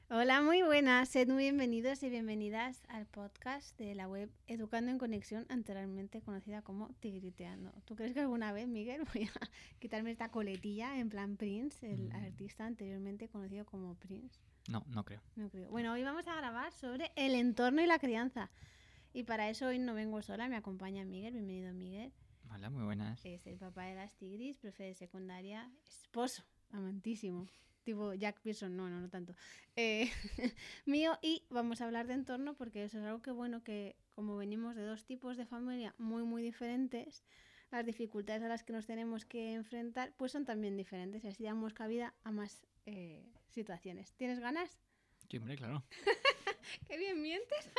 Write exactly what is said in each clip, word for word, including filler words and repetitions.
Hola, muy buenas. Sed muy bienvenidos y bienvenidas al podcast de la web Educando en Conexión, anteriormente conocida como Tigriteando. ¿Tú crees que alguna vez, Miguel, voy a quitarme esta coletilla en plan Prince, el Mm, artista anteriormente conocido como Prince? no, no creo. No creo. Bueno, hoy vamos a grabar sobre el entorno y la crianza. Y para eso hoy no vengo sola, me acompaña Miguel. Bienvenido, Miguel. Hola, muy buenas. Es el papá de las tigris, profe de secundaria, esposo, amantísimo. Tipo Jack Pearson, no, no, no tanto. Eh, mío, y vamos a hablar de entorno porque eso es algo que, bueno, que como venimos de dos tipos de familia muy, muy diferentes, las dificultades a las que nos tenemos que enfrentar, pues son también diferentes y así damos cabida a más eh, situaciones. ¿Tienes ganas? Sí, hombre, claro. ¡Qué bien mientes!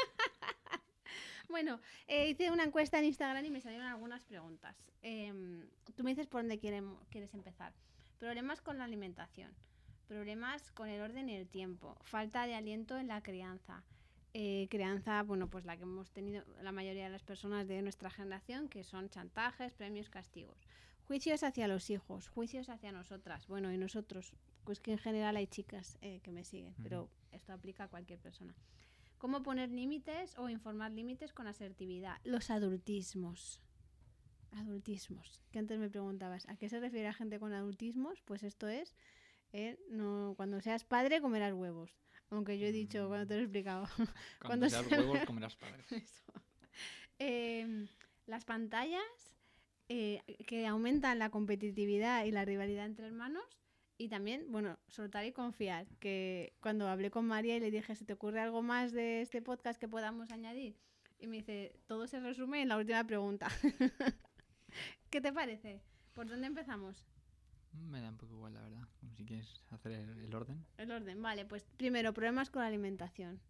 Bueno, eh, hice una encuesta en Instagram y me salieron algunas preguntas. Eh, tú me dices por dónde queremos, quieres empezar. Problemas con la alimentación, problemas con el orden y el tiempo, falta de aliento en la crianza. Eh, crianza, bueno, pues la que hemos tenido la mayoría de las personas de nuestra generación, que son chantajes, premios, castigos. Juicios hacia los hijos, juicios hacia nosotras. Bueno, y nosotros, pues que en general hay chicas eh, que me siguen, Ujú. pero esto aplica a cualquier persona. ¿Cómo poner límites o informar límites con asertividad? Los adultismos. Adultismos. Que antes me preguntabas, ¿a qué se refiere la gente con adultismos? Pues esto es, eh, no, cuando seas padre comerás huevos. Aunque yo he dicho, cuando te lo he explicado. Cuando, cuando seas seas huevos, comerás padres. Eso. Eh, las pantallas eh, que aumentan la competitividad y la rivalidad entre hermanos. Y también, bueno, soltar y confiar. Que cuando hablé con María y le dije, ¿se te ocurre algo más de este podcast que podamos añadir? Y me dice, todo se resume en la última pregunta. ¿Qué te parece? ¿Por dónde empezamos? Me da un poco igual, la verdad. Si quieres hacer el, el orden. El orden, vale. Pues primero, problemas con la alimentación.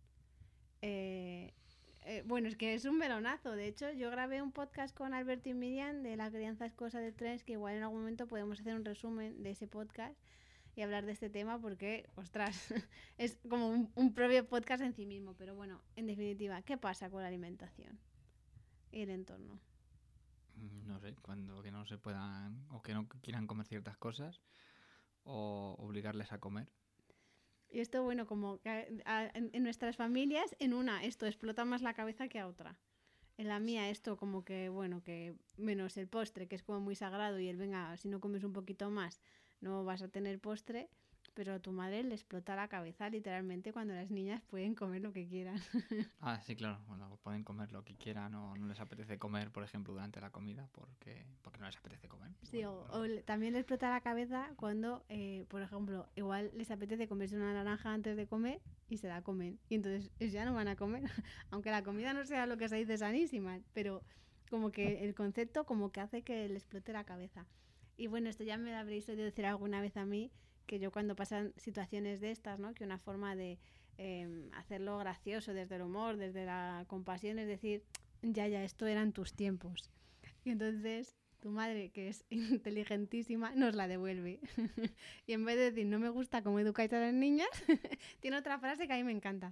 Eh, eh, bueno, es que es un melonazo. De hecho, yo grabé un podcast con Alberto y Miriam de La crianza es cosa de tres, que igual en algún momento podemos hacer un resumen de ese podcast y hablar de este tema porque, ostras, es como un, un propio podcast en sí mismo. Pero bueno, en definitiva, ¿qué pasa con la alimentación y el entorno? Mm, No sé, cuando que no se puedan o que no quieran comer ciertas cosas o obligarles a comer. Y esto, bueno, como que a, a, en, en nuestras familias, en una, esto explota más la cabeza que a otra. En la mía esto como que, bueno, que menos el postre, que es como muy sagrado y el venga, si no comes un poquito más, no vas a tener postre, pero a tu madre le explota la cabeza literalmente cuando las niñas pueden comer lo que quieran. Ah, sí, claro. Bueno, pueden comer lo que quieran o no les apetece comer, por ejemplo, durante la comida porque, porque no les apetece comer. Y Sí, bueno, o, o no. le- también les explota la cabeza cuando, eh, por ejemplo, igual les apetece comerse una naranja antes de comer y se la comen. Y entonces ellos ya no van a comer, aunque la comida no sea lo que se dice sanísima, pero como que el concepto como que hace que les explote la cabeza. Y bueno, esto ya me lo habréis oído decir alguna vez a mí, que yo cuando pasan situaciones de estas, ¿no? Que una forma de eh, hacerlo gracioso desde el humor, desde la compasión, es decir, ya, ya, esto eran tus tiempos. Y entonces tu madre, que es inteligentísima, nos la devuelve. Y en vez de decir, no me gusta cómo educáis a las niñas, tiene otra frase que a mí me encanta.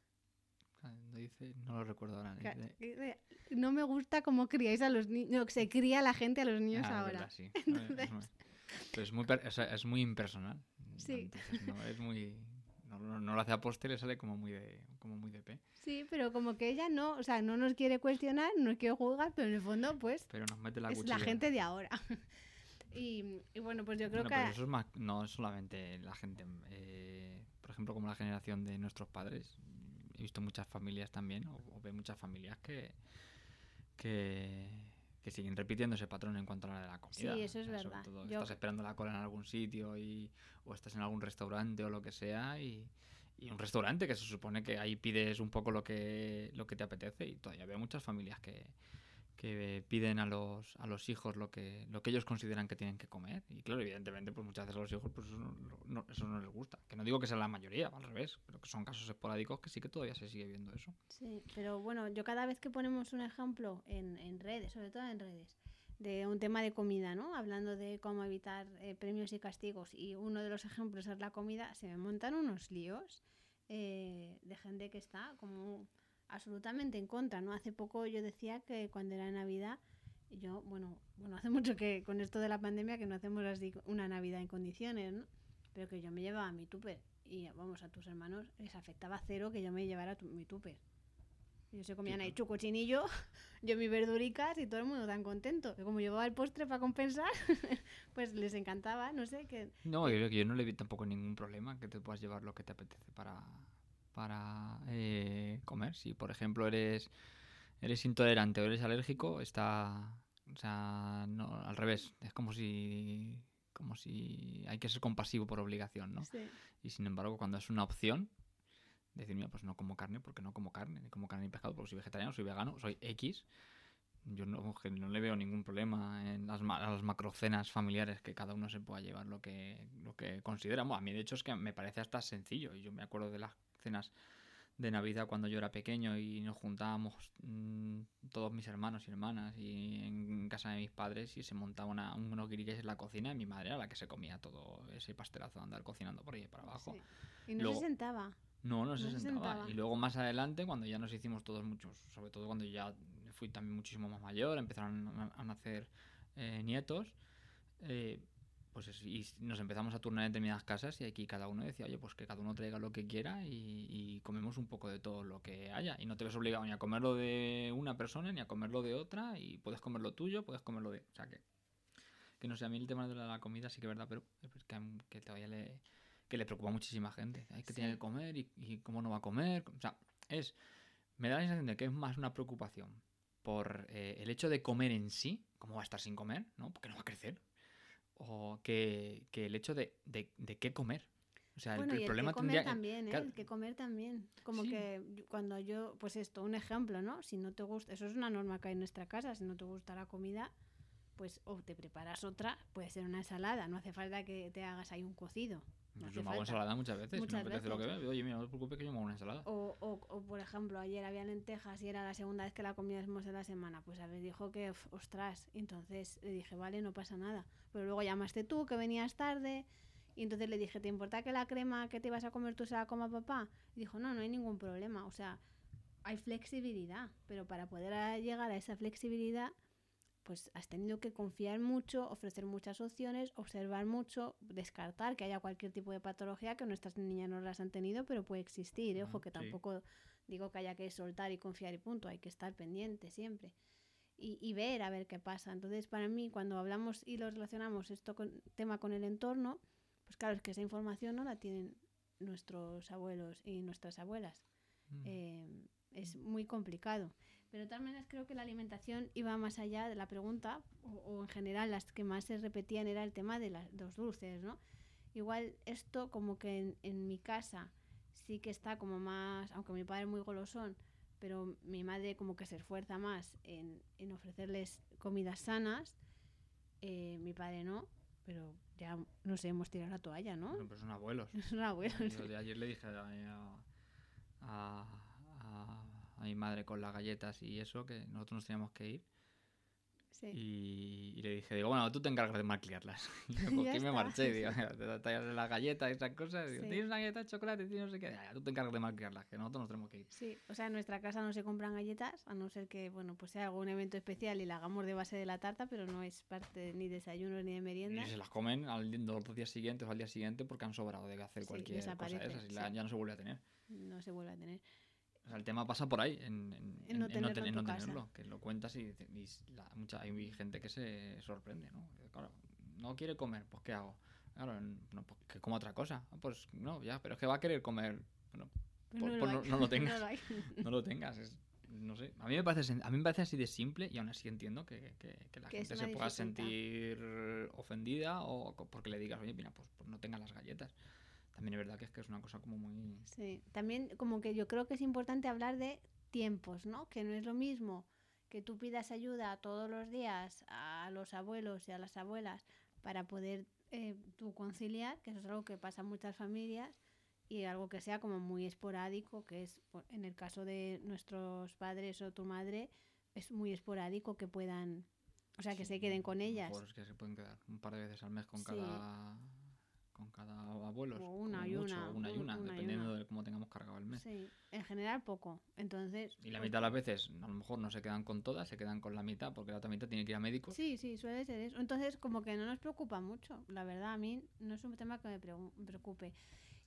No dice, no lo recuerdo ahora. Dice, No me gusta cómo criáis a los niños, no, se cría la gente a los niños ah, es ahora. verdad, sí. Entonces, Pero es muy, per- o sea, es muy impersonal. sí. Entonces no es muy. No, no, no lo hace a poste, le sale como muy de, como muy de P. Sí, pero como que ella no, o sea, no nos quiere cuestionar, no nos quiere juzgar, pero en el fondo, pues, Pero nos mete la es la cuchilla. gente de ahora. Y, y bueno, pues yo creo Bueno, que... pero eso es más. No es solamente la gente. Eh, por ejemplo, como la generación de nuestros padres. He visto muchas familias también, o, o veo muchas familias que. que que siguen repitiendo ese patrón en cuanto a la de la comida. Sí, eso es O sea, sobre verdad. todo, Yo... estás esperando la cola en algún sitio y, o estás en algún restaurante o lo que sea y, y un restaurante que se supone que ahí pides un poco lo que, lo que te apetece y todavía veo muchas familias que, que piden a los, a los hijos lo que, lo que ellos consideran que tienen que comer. Y claro, evidentemente, pues muchas veces a los hijos pues eso no, no, eso no les gusta. Que no digo que sea la mayoría, al revés, pero que son casos esporádicos que sí que todavía se sigue viendo eso. Sí, pero bueno, yo cada vez que ponemos un ejemplo en, en redes, sobre todo en redes, de un tema de comida, ¿no? Hablando de cómo evitar eh, premios y castigos, y uno de los ejemplos es la comida, se me montan unos líos eh, de gente que está como absolutamente en contra, ¿no? Hace poco yo decía que cuando era Navidad, yo, bueno, bueno, hace mucho que con esto de la pandemia que no hacemos así una Navidad en condiciones, ¿no? Pero que yo me llevaba mi tupper. y vamos, a tus hermanos les afectaba cero que yo me llevara tu, mi tupper. Ellos se comían Sí, ahí claro. su cochinillo, yo mis verduricas y todo el mundo tan contento. Y como llevaba el postre para compensar, pues les encantaba, no sé, que... No, yo que creo que yo no le vi tampoco ningún problema que te puedas llevar lo que te apetece para, para eh, comer. Si, por ejemplo, eres, eres intolerante o eres alérgico, está... O sea, no, al revés. Es como si, como si hay que ser compasivo por obligación, ¿no? sí, Y sin embargo, cuando es una opción, decir, mira, pues no como carne porque no como carne, ni como carne ni pescado porque soy vegetariano, soy vegano, soy X. Yo no, que no le veo ningún problema en las, ma- las macrocenas familiares que cada uno se pueda llevar lo que, lo que considera. Bueno, a mí de hecho es que me parece hasta sencillo. Y yo me acuerdo de las cenas de Navidad cuando yo era pequeño y nos juntábamos mmm, todos mis hermanos y hermanas y en casa de mis padres y se montaba una, unos guirigues en la cocina y mi madre era la que se comía todo ese pastelazo de andar cocinando por ahí para abajo. sí. Y no se Luego, sentaba, no, no se no se sentaba. sentaba. Y luego más adelante, cuando ya nos hicimos todos muchos, sobre todo cuando ya fui también muchísimo más mayor, empezaron a, a nacer eh, nietos, eh, pues es- y nos empezamos a turnar en determinadas casas y aquí cada uno decía, oye, pues que cada uno traiga lo que quiera y, y comemos un poco de todo lo que haya. Y no te ves obligado ni a comerlo de una persona ni a comerlo de otra y puedes comer lo tuyo, puedes comerlo de... O sea que, que no sé, a mí el tema de la comida sí que es verdad, pero es que, que todavía le, que le preocupa a muchísima gente. Hay que tiene que Sí. comer y, y cómo no va a comer. O sea, es me da la sensación de que es más una preocupación por eh, el hecho de comer en sí, cómo va a estar sin comer, ¿no? Porque no va a crecer. O que, que el hecho de, de, de qué comer. O sea, el, Bueno, el y el que problema comer tendría... también, ¿eh? Claro, El que comer también. Como sí, que yo- cuando yo, pues esto, un ejemplo, ¿no? Si no te gusta, eso es una norma que hay en nuestra casa, si no te gusta la comida, pues o te preparas otra, puede ser una ensalada, no hace falta que te hagas ahí un cocido, no yo hace me hago falta, ensalada muchas veces. Si me muchas apetece lo que veces. veo, oye, mira, no te preocupes que yo me hago una ensalada. O, o, o, por ejemplo, ayer había lentejas y era la segunda vez que la comíamos en la semana. Pues a ver, dijo que, uf, ostras, entonces le dije, vale, no pasa nada. Pero luego llamaste tú, que venías tarde, y entonces le dije, ¿te importa que la crema que te ibas a comer tú se la coma papá? Y dijo, no, no hay ningún problema. O sea, hay flexibilidad, pero para poder llegar a esa flexibilidad, pues has tenido que confiar mucho, ofrecer muchas opciones, observar mucho, descartar que haya cualquier tipo de patología que nuestras niñas no las han tenido, pero puede existir. ¿Eh? Ojo, Uh-huh, que sí. tampoco digo que haya que soltar y confiar y punto, hay que estar pendiente siempre. Y, y ver a ver qué pasa. Entonces, para mí, cuando hablamos y lo relacionamos esto con tema con el entorno, pues claro, es que esa información no la tienen nuestros abuelos y nuestras abuelas. Mm. Eh, es muy complicado. Pero de todas maneras creo que la alimentación iba más allá de la pregunta, o, o en general las que más se repetían era el tema de, la, de los dulces, ¿no? Igual esto como que en, en mi casa sí que está como más, aunque mi padre es muy golosón, pero mi madre como que se esfuerza más en, en ofrecerles comidas sanas, eh, mi padre no, pero ya no sé, hemos tirado la toalla, ¿no? Bueno, pues son abuelos. Son abuelos. Yo de ayer le dije a, a, a, a, a mi madre con las galletas y eso que nosotros nos teníamos que ir. Sí. Y, y le dije, digo, bueno, tú te encargas de malcriarlas. Y yo cogí Ya y me está. marché, digo, te tallas las galletas y esas cosas. Digo, Sí. tienes una galleta de chocolate, tienes no sé qué. Ya, ya, tú te encargas de malcriarlas, que nosotros nos tenemos que ir. Sí, o sea, en nuestra casa no se compran galletas, a no ser que, bueno, pues sea algún evento especial y la hagamos de base de la tarta, pero no es parte de, ni de desayunos ni de merienda. Y se las comen al, los dos días siguientes o al día siguiente porque han sobrado de hacer Sí, cualquier cosa de desaparece, esas y la, sí. ya no se vuelve a tener. No se vuelve a tener. O sea, el tema pasa por ahí, en, en, En no en, en no, tenerlo ten, en en tu no casa. tenerlo, que lo cuentas y, y la, mucha, hay gente que se sorprende, ¿no? Claro, no quiere comer, pues ¿qué hago? Claro, no, pues que coma otra cosa. Ah, pues no, ya, pero es que va a querer comer. Bueno, Pues pues, no, pues lo no, no lo tengas. no lo hay. No lo tengas. Es, no sé. A mí me parece, a mí me parece así de simple y aún así entiendo que, que, que la Que es gente una se pueda dificultad. sentir ofendida o co- porque le digas, oye, mira, pues, pues no tengas las galletas. También es verdad que es que es una cosa como muy... Sí, también como que yo creo que es importante hablar de tiempos, ¿no? Que no es lo mismo que tú pidas ayuda todos los días a los abuelos y a las abuelas para poder eh, tú conciliar, que eso es algo que pasa en muchas familias, y algo que sea como muy esporádico, que es por- en el caso de nuestros padres o tu madre, es muy esporádico que puedan, o sea, que Sí, se queden con a lo ellas. mejor es que se pueden quedar un par de veces al mes con Sí, cada con cada abuelo, o como una y mucho, una, o una y un- una, una y dependiendo una. de cómo tengamos cargado el mes. Sí, en general poco. Entonces, Y la pues, mitad de las veces, a lo mejor no se quedan con todas, se quedan con la mitad, porque la otra mitad tiene que ir a médicos. sí, sí, suele ser eso. Entonces, como que no nos preocupa mucho. La verdad, a mí no es un tema que me preocupe.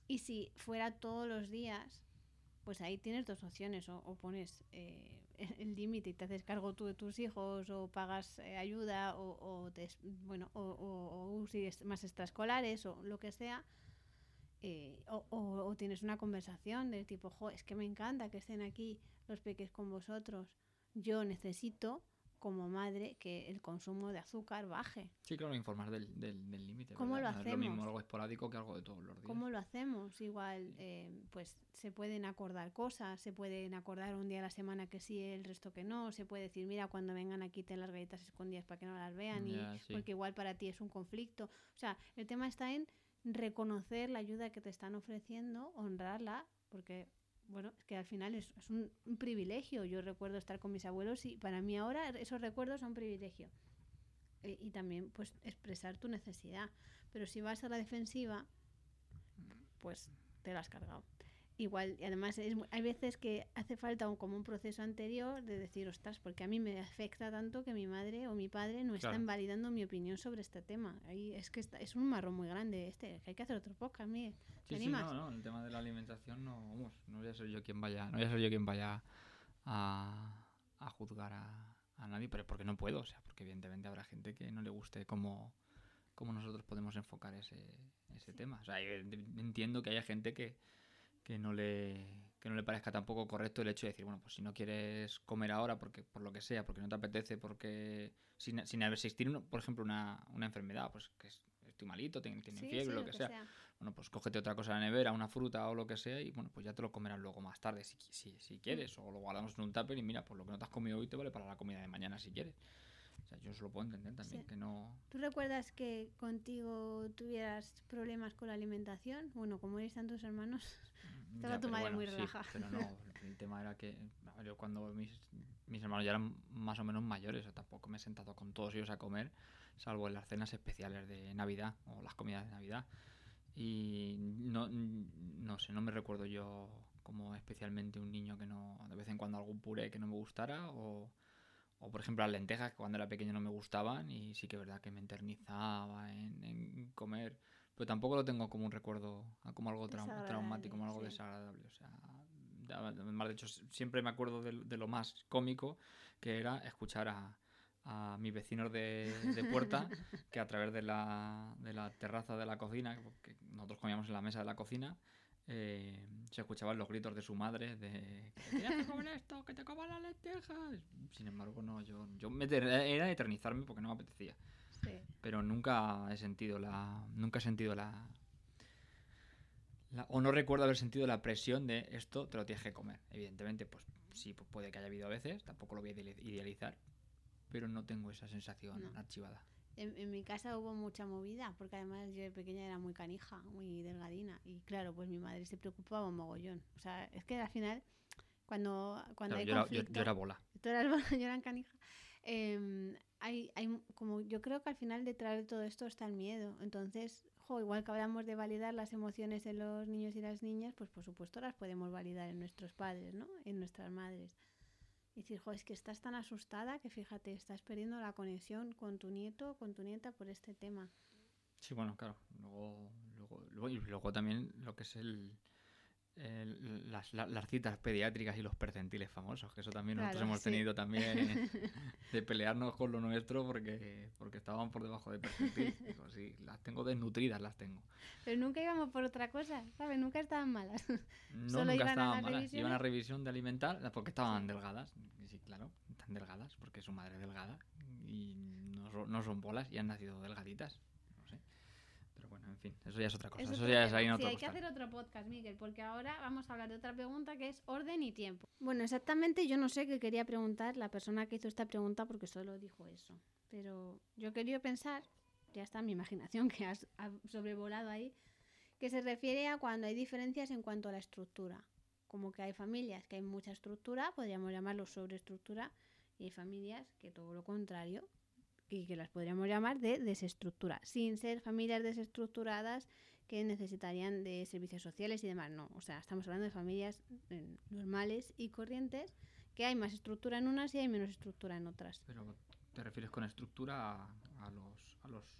Y si fuera todos los días, pues ahí tienes dos opciones, o, o pones eh, el límite y te haces cargo tú de tus hijos, o pagas eh, ayuda, o, o, te, bueno, o, o, o sigues más extraescolares, o lo que sea, eh, o, o, o tienes una conversación del tipo, jo, es que me encanta que estén aquí los peques con vosotros, yo necesito como madre que el consumo de azúcar baje. Sí, claro, informar del del, del límite, ¿Cómo ¿verdad? lo No es hacemos? lo mismo algo esporádico que algo de todos los días. ¿Cómo lo hacemos? Igual, eh, pues se pueden acordar cosas, se pueden acordar un día a la semana que sí, el resto que no, se puede decir, mira, cuando vengan aquí ten las galletas escondidas para que no las vean, Ya, y sí. porque igual para ti es un conflicto. O sea, el tema está en reconocer la ayuda que te están ofreciendo, honrarla, porque, bueno, es que al final es, es un, un privilegio. Yo recuerdo estar con mis abuelos y para mí ahora esos recuerdos son un privilegio. E- y también, pues, expresar tu necesidad. Pero si vas a la defensiva, pues te lo has cargado. Igual, y además es, hay veces que hace falta un, como un proceso anterior de decir, ostras, porque a mí me afecta tanto que mi madre o mi padre no Claro. están validando mi opinión sobre este tema. Ahí es que está, es un marrón muy grande este, que hay que hacer otro podcast, Miguel. ¿Te Sí, sí, animas? no, no, el tema de la alimentación no, vamos, no voy a ser yo quien vaya, no voy a ser yo quien vaya a, a juzgar a, a nadie, pero porque no puedo, o sea, porque evidentemente habrá gente que no le guste cómo, cómo nosotros podemos enfocar ese, ese Sí. tema. O sea, yo entiendo que haya gente que, que no le que no le parezca tampoco correcto el hecho de decir, bueno, pues si no quieres comer ahora porque por lo que sea, porque no te apetece, porque sin, sin existir, uno, por ejemplo, una, una enfermedad, pues que es, estoy malito, tiene, tiene Sí, fiebre, sí, lo lo que que sea. sea. Bueno, pues cógete otra cosa de la nevera, una fruta o lo que sea, y bueno, pues ya te lo comerás luego más tarde, si, si, si quieres, o lo guardamos en un tupper y mira, pues lo que no te has comido hoy te vale para la comida de mañana si quieres. O sea, yo eso lo puedo entender también, Sí. que no... ¿Tú recuerdas que contigo tuvieras problemas con la alimentación? Bueno, como eres tantos hermanos, estaba Ya, tu pero madre bueno, muy sí, relajada. pero no, el tema era que a ver, yo cuando mis, mis hermanos ya eran más o menos mayores, o tampoco me he sentado con todos ellos a comer, salvo en las cenas especiales de Navidad o las comidas de Navidad. Y no, no sé, no me recuerdo yo como especialmente un niño que no, de vez en cuando algún puré que no me gustara, o, o por ejemplo las lentejas que cuando era pequeño no me gustaban, y sí que es verdad que me enternizaba en, en comer, pero tampoco lo tengo como un recuerdo, como algo trau- traumático, Desagradable, como algo sí. desagradable. O sea, además de hecho siempre me acuerdo de, de lo más cómico que era escuchar a, a mis vecinos de, de puerta que a través de la, de la terraza de la cocina, que nosotros comíamos en la mesa de la cocina, eh, se escuchaban los gritos de su madre de que tienes que comer esto, que te coman las lentejas. Sin embargo, no, yo, yo me ter- era eternizarme porque no me apetecía. Sí. Pero nunca he sentido la. Nunca he sentido la, la. O no recuerdo haber sentido la presión de esto te lo tienes que comer. Evidentemente, pues sí, pues puede que haya habido a veces, tampoco lo voy a idealizar, pero no tengo esa sensación No. archivada. En, en mi casa hubo mucha movida, porque además yo de pequeña era muy canija, muy delgadina. Y claro, pues mi madre se preocupaba un mogollón. O sea, es que al final, cuando, cuando Claro, hay yo era, yo, conflicto, yo era bola. tú eras bola, yo era canija. eh, hay, hay como yo creo que al final detrás de todo esto está el miedo. Entonces, jo, igual que hablamos de validar las emociones de los niños y las niñas, pues por supuesto las podemos validar en nuestros padres, ¿no? En nuestras madres. Y decir, jo, es que estás tan asustada que fíjate, estás perdiendo la conexión con tu nieto o con tu nieta por este tema. Sí, bueno, claro. Luego, luego, luego, y luego también lo que es el, el- las, la- las citas pediátricas y los percentiles famosos, que eso también nosotros Claro, hemos sí. tenido también de pelearnos con lo nuestro porque, porque estaban por debajo de percentil. Digo, sí, las tengo desnutridas, las tengo. Pero nunca íbamos por otra cosa, ¿sabes? Nunca estaban malas. No, Solo nunca iban a estaban las malas. Iban a revisiones. revisión de alimentar porque estaban Sí. delgadas. Y sí, claro, están delgadas porque su madre es delgada y no, so- no son bolas y han nacido delgaditas. No sé. Pero bueno, en fin, eso ya es otra cosa. Es Eso otro ya es tema. ahí en Sí, otro hay que costal. hacer otro podcast, Miguel, porque ahora vamos a hablar de otra pregunta que es orden y tiempo. Bueno, exactamente yo no sé qué quería preguntar la persona que hizo esta pregunta porque solo dijo eso. Pero yo quería pensar, ya está mi imaginación que has ha sobrevolado ahí, que se refiere a cuando hay diferencias en cuanto a la estructura. Como que hay familias que hay mucha estructura, podríamos llamarlo sobreestructura, y hay familias que todo lo contrario, y que las podríamos llamar de desestructura, sin ser familias desestructuradas que necesitarían de servicios sociales y demás. No, o sea, estamos hablando de familias eh, normales y corrientes, que hay más estructura en unas y hay menos estructura en otras. Pero te refieres con estructura a, a los, a los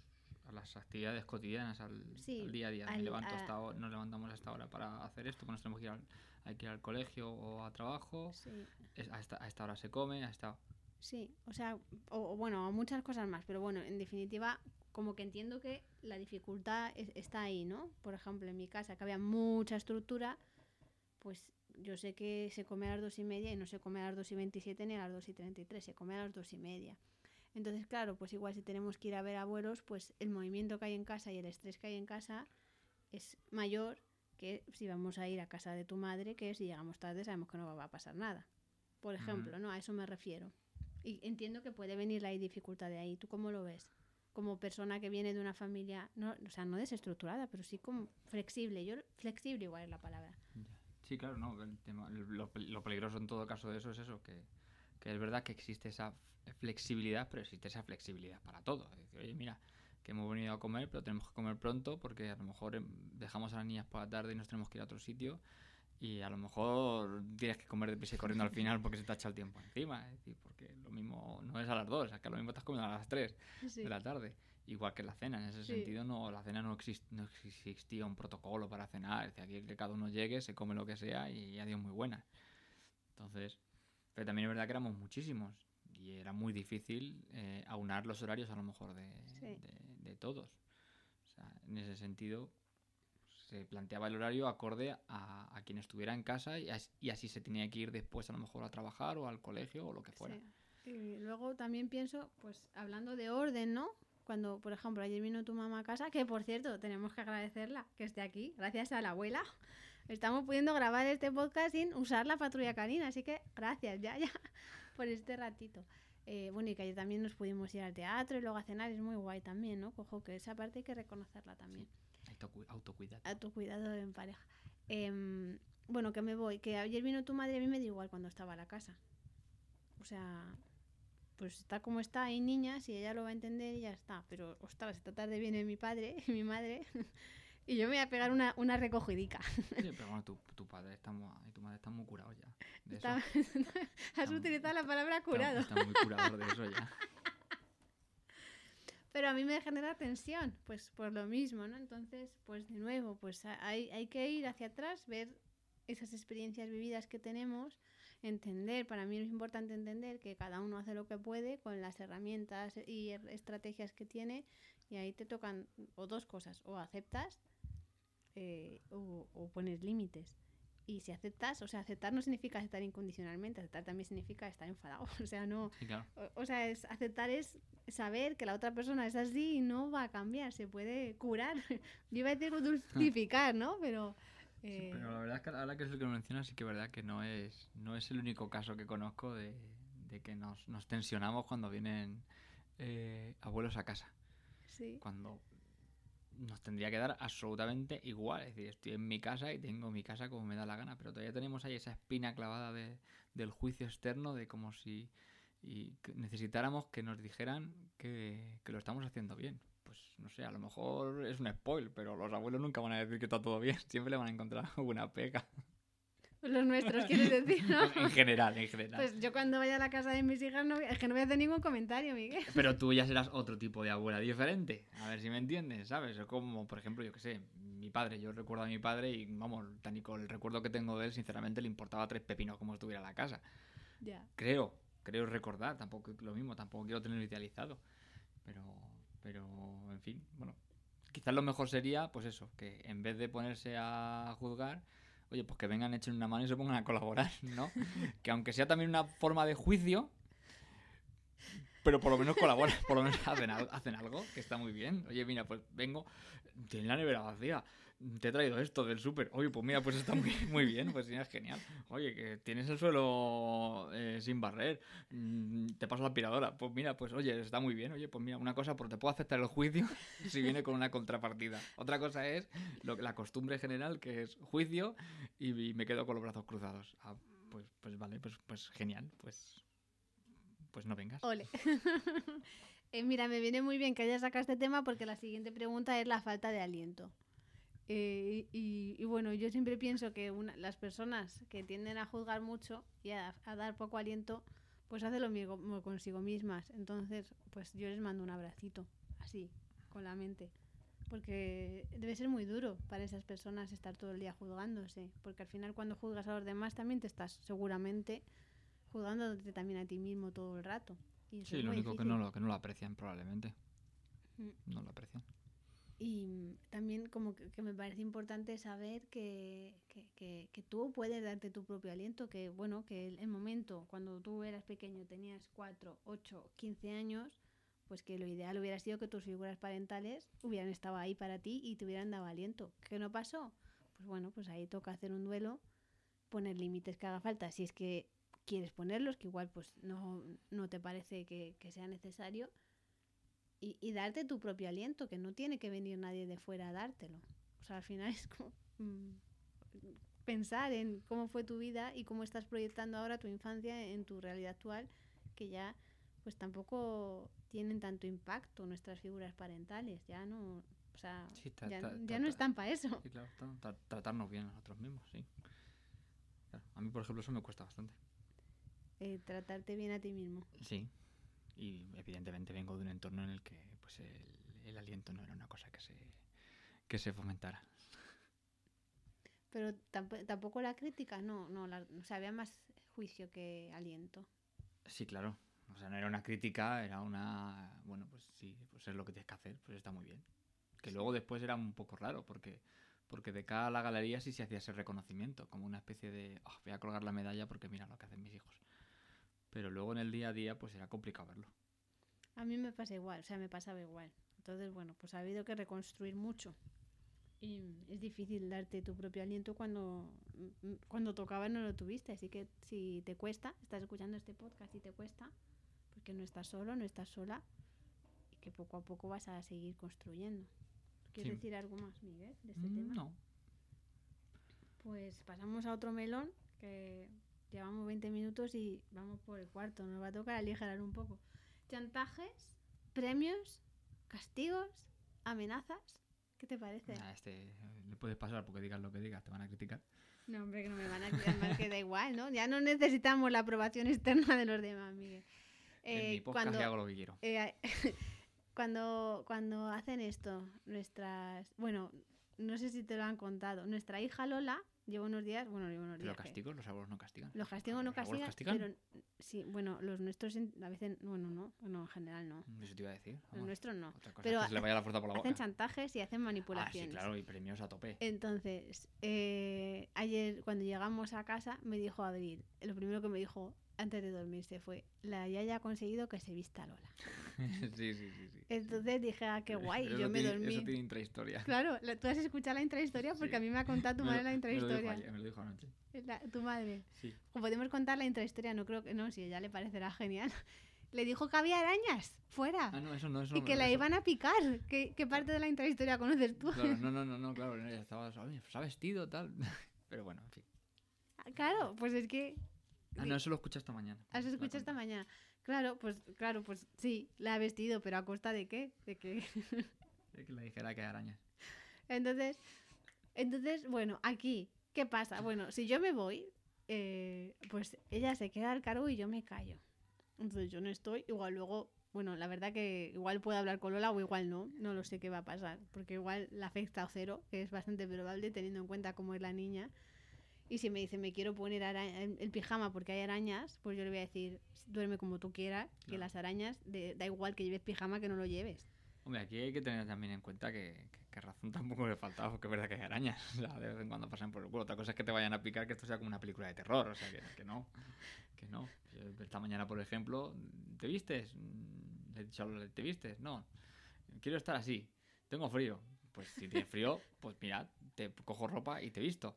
a las actividades cotidianas, al, Sí, al día a día. Me al- levanto a- hasta ho- nos levantamos hasta ahora para hacer esto, pues nos tenemos que ir al, hay que ir al colegio o a trabajo, sí, es- a, esta, a esta hora se come, a esta... sí, o sea, o, o bueno, muchas cosas más, pero bueno, en definitiva, como que entiendo que la dificultad es- está ahí, ¿no? Por ejemplo, en mi casa, que había mucha estructura, pues yo sé que se come a las dos y media y no se come a las dos y veintisiete ni a las dos y treinta y tres, se come a las dos y media. Entonces, claro, pues igual si tenemos que ir a ver abuelos, pues el movimiento que hay en casa y el estrés que hay en casa es mayor que si vamos a ir a casa de tu madre, que si llegamos tarde sabemos que no va a pasar nada. Por ejemplo, Ujú. ¿no? A eso me refiero. Y entiendo que puede venir la dificultad de ahí. ¿Tú cómo lo ves? Como persona que viene de una familia, no, o sea, no desestructurada, pero sí como flexible. Yo, flexible igual es la palabra. Ya. Sí, claro, no. El tema, lo, lo peligroso en todo caso de eso es eso, que, que es verdad que existe esa flexibilidad, pero existe esa flexibilidad para todo. Es decir, oye, mira, que hemos venido a comer, pero tenemos que comer pronto porque a lo mejor em, dejamos a las niñas por la tarde y nos tenemos que ir a otro sitio y a lo mejor tienes que comer deprisa y corriendo al final porque se te ha echado el tiempo encima. Es decir, porque lo mismo no es a las dos, es que lo mismo estás comiendo a las tres Sí, de la tarde. Igual que la cena, en ese sí, sentido, no, la cena no, exist, no existía un protocolo para cenar. Es decir, aquí que cada uno llegue, se come lo que sea y adiós muy buena. Entonces, pero también es verdad que éramos muchísimos y era muy difícil eh, aunar los horarios a lo mejor de, sí. de, de todos. O sea, en ese sentido se planteaba el horario acorde a, a quien estuviera en casa y, as, y así se tenía que ir después a lo mejor a trabajar o al colegio o lo que fuera. Sí. Y luego también pienso, pues hablando de orden, ¿no? Cuando, por ejemplo, ayer vino tu mamá a casa, que por cierto, tenemos que agradecerla que esté aquí, gracias a la abuela. Estamos pudiendo grabar este podcast sin usar la patrulla canina, así que gracias, ya, ya, por este ratito. Eh, bueno, y que ayer también nos pudimos ir al teatro y luego a cenar, es muy guay también, ¿no? Cojo que esa parte hay que reconocerla también. Sí, autocuidado. A tu cuidado en pareja. Eh, bueno, que me voy, que ayer vino tu madre, a mí me da igual cuando estaba a la casa. O sea, pues está como está, hay niñas y ella lo va a entender y ya está. Pero, ostras, esta tarde viene mi padre y mi madre y yo me voy a pegar una, una recogidica. Sí, pero bueno, tu, tu padre está muy, y tu madre están muy curados ya. De eso. Está, has Están- utilizado la palabra curado. Está, está muy curador de eso ya. Pero a mí me genera tensión, pues por lo mismo, ¿no? Entonces, pues de nuevo, pues hay, hay que ir hacia atrás, ver esas experiencias vividas que tenemos, entender, para mí es importante entender que cada uno hace lo que puede con las herramientas y er- estrategias que tiene y ahí te tocan o dos cosas, o aceptas eh, o, o pones límites. Y si aceptas, o sea, aceptar no significa aceptar incondicionalmente, aceptar también significa estar enfadado, o sea, no... Sí, claro. O, o sea, es, aceptar es saber que la otra persona es así y no va a cambiar, se puede curar. Yo iba a decir dulcificar, ¿no? Pero... Eh... Sí, pero la verdad es que ahora que es lo que lo mencionas, sí que es verdad que no es, no es el único caso que conozco de, de que nos, nos tensionamos cuando vienen eh, abuelos a casa. Sí. Cuando nos tendría que dar absolutamente igual. Es decir, estoy en mi casa y tengo mi casa como me da la gana, pero todavía tenemos ahí esa espina clavada de, del juicio externo, de como si y que necesitáramos que nos dijeran que, que lo estamos haciendo bien. Pues no sé, a lo mejor es un spoil, pero los abuelos nunca van a decir que está todo bien, siempre le van a encontrar alguna pega. Los nuestros, quieres decir, ¿no? En general, en general. Pues yo cuando vaya a la casa de mis hijas, no, es que no voy a hacer ningún comentario, Miguel. Pero tú ya serás otro tipo de abuela diferente. A ver si me entiendes, ¿sabes? Es como, por ejemplo, yo que sé, mi padre. Yo recuerdo a mi padre y, vamos, tan y con el recuerdo que tengo de él, sinceramente le importaba tres pepinos como estuviera en la casa. Ya. Creo, creo recordar, tampoco lo mismo, tampoco quiero tenerlo idealizado. Pero, pero, en fin, bueno. Quizás lo mejor sería, pues eso, que en vez de ponerse a juzgar, oye, pues que vengan, echen una mano y se pongan a colaborar, ¿no? Que aunque sea también una forma de juicio, pero por lo menos colaboran, por lo menos hacen algo, hacen algo, que está muy bien. Oye, mira, pues vengo, tiene la nevera vacía, te he traído esto del súper. Oye, pues mira, pues está muy, muy bien, pues sí, es genial. Oye, que tienes el suelo eh, sin barrer, te paso la aspiradora. Pues mira, pues oye, está muy bien. Oye, pues mira, una cosa, porque te puedo aceptar el juicio si viene con una contrapartida. Otra cosa es lo, la costumbre general, que es juicio, y, y me quedo con los brazos cruzados. Ah, pues, pues vale, pues, pues genial, pues... Pues no vengas. Ole. eh, mira, me viene muy bien que hayas sacado este tema porque la siguiente pregunta es la falta de aliento. Eh, y, y bueno, yo siempre pienso que una, las personas que tienden a juzgar mucho y a, a dar poco aliento, pues hacen lo mismo consigo mismas. Entonces, pues yo les mando un abracito, así, con la mente. Porque debe ser muy duro para esas personas estar todo el día juzgándose. Porque al final cuando juzgas a los demás también te estás seguramente juzgándote también a ti mismo todo el rato. Y eso Sí, es lo muy único que difícil. no lo, que no lo aprecian probablemente. Mm. No lo aprecian. Y también como que, que me parece importante saber que, que, que, que tú puedes darte tu propio aliento, que bueno, que el, el momento cuando tú eras pequeño, tenías cuatro, ocho, quince años, pues que lo ideal hubiera sido que tus figuras parentales hubieran estado ahí para ti y te hubieran dado aliento. ¿Qué no pasó? Pues bueno, pues ahí toca hacer un duelo, poner límites que haga falta, si es que quieres ponerlos, que igual pues no, no te parece que, que sea necesario. Y, y darte tu propio aliento, que no tiene que venir nadie de fuera a dártelo. O sea, al final es como mmm, pensar en cómo fue tu vida y cómo estás proyectando ahora tu infancia en tu realidad actual, que ya pues tampoco tienen tanto impacto nuestras figuras parentales, ya no, o sea, Sí, ta, ya, ta, ya ta, no ta. están para eso. Sí, claro, ta, ta, tratarnos bien a nosotros mismos, sí. Claro, a mí, por ejemplo, eso me cuesta bastante. Eh, tratarte bien a ti mismo. Sí, y evidentemente vengo de un entorno en el que pues el, el aliento no era una cosa que se, que se fomentara. Pero tamp- tampoco la crítica, no, no, la, o sea, había más juicio que aliento. Sí, claro. O sea, no era una crítica, era una... Bueno, pues sí, pues es lo que tienes que hacer, pues está muy bien. Que Sí. luego después era un poco raro, porque porque de cara a la galería sí se hacía ese reconocimiento, como una especie de, oh, voy a colgar la medalla porque mira lo que hacen mis hijos. Pero luego en el día a día pues era complicado verlo. A mí me pasa igual, o sea, me pasaba igual. Entonces, bueno, pues ha habido que reconstruir mucho. Y es difícil darte tu propio aliento cuando, cuando tocaba no lo tuviste. Así que si te cuesta, estás escuchando este podcast y te cuesta, porque no estás solo, no estás sola, y que poco a poco vas a seguir construyendo. ¿Quieres Sí. decir algo más, Miguel, de este Mm, tema? No. Pues pasamos a otro melón, que llevamos veinte minutos y vamos por el cuarto. Nos va a tocar aligerar un poco. Chantajes, premios, castigos, amenazas. ¿Qué te parece? A este le puedes pasar porque digas lo que digas, te van a criticar. No, hombre, que no me van a criticar, que da igual, ¿no? Ya no necesitamos la aprobación externa de los demás, Miguel. En Eh, mi podcast cuando, hago lo que quiero. eh, cuando, cuando hacen esto, nuestras... Bueno, no sé si te lo han contado. Nuestra hija Lola lleva unos días... Bueno, lleva unos Pero días. que- castigos, los abuelos no castigan. Los castigos no ¿Los abuelos castigan, castigan? pero sí, bueno, los nuestros en- a veces, bueno, no, bueno, en general no. Eso te iba a decir. Los Vamos. nuestros no. Otra cosa Pero es que se le vaya la fuerza por la hacen boca. chantajes y hacen Ah, sí, manipulaciones. claro, y premios a tope. Entonces, eh, ayer cuando llegamos a casa me dijo Abril, lo primero que me dijo antes de dormirse fue, la Yaya ha conseguido que se vista Lola. sí, sí, sí, sí. Entonces dije, ah, qué guay, Eso yo me tiene, dormí. Eso tiene intrahistoria. Claro, la- tú has escuchado la intrahistoria porque Sí. a mí me ha contado tu Me madre lo- la Me lo dijo intrahistoria. ayer, me lo dijo anoche. La- tu madre. Sí. O podemos contar la intrahistoria, no creo que no, si a ella le parecerá genial. Le dijo que había arañas fuera Ah, no, eso no, eso y no. que me- la eso- iban a picar. ¿Qué, qué parte de la intrahistoria conoces tú? Claro, no, no, no, no, claro, no, ella estaba, oye, se ha vestido, tal. Pero bueno, en fin. Claro, pues es que Ah, no, eso lo escuché esta mañana. has Lo he escuchado esta contado. mañana. Claro, pues claro, pues sí, la ha vestido, pero ¿a costa de qué? De que De que le dijera que hay arañas. entonces, entonces, bueno, aquí, ¿qué pasa? Bueno, si yo me voy, eh, pues ella se queda al cargo y yo me callo. Entonces yo no estoy, igual luego, bueno, la verdad que igual puedo hablar con Lola o igual no, no lo sé qué va a pasar, porque igual la afecta a cero, que es bastante probable teniendo en cuenta cómo es la niña. Y si me dice, me quiero poner ara- el el pijama porque hay arañas, pues yo le voy a decir, duerme como tú quieras, que Claro. las arañas, de- da igual que lleves pijama que no lo lleves. Hombre, aquí hay que tener también en cuenta que, que, que razón tampoco le faltaba, porque es verdad que hay arañas. O sea, de vez en cuando pasan por el culo. Otra cosa es que te vayan a picar, que esto sea como una película de terror. O sea, que, que no. Que no. Yo esta mañana, por ejemplo, ¿te vistes? Mm, Le he dicho a Lola, ¿te vistes? No. Quiero estar así. Tengo frío. Pues si tienes frío, pues mira, te cojo ropa y te visto.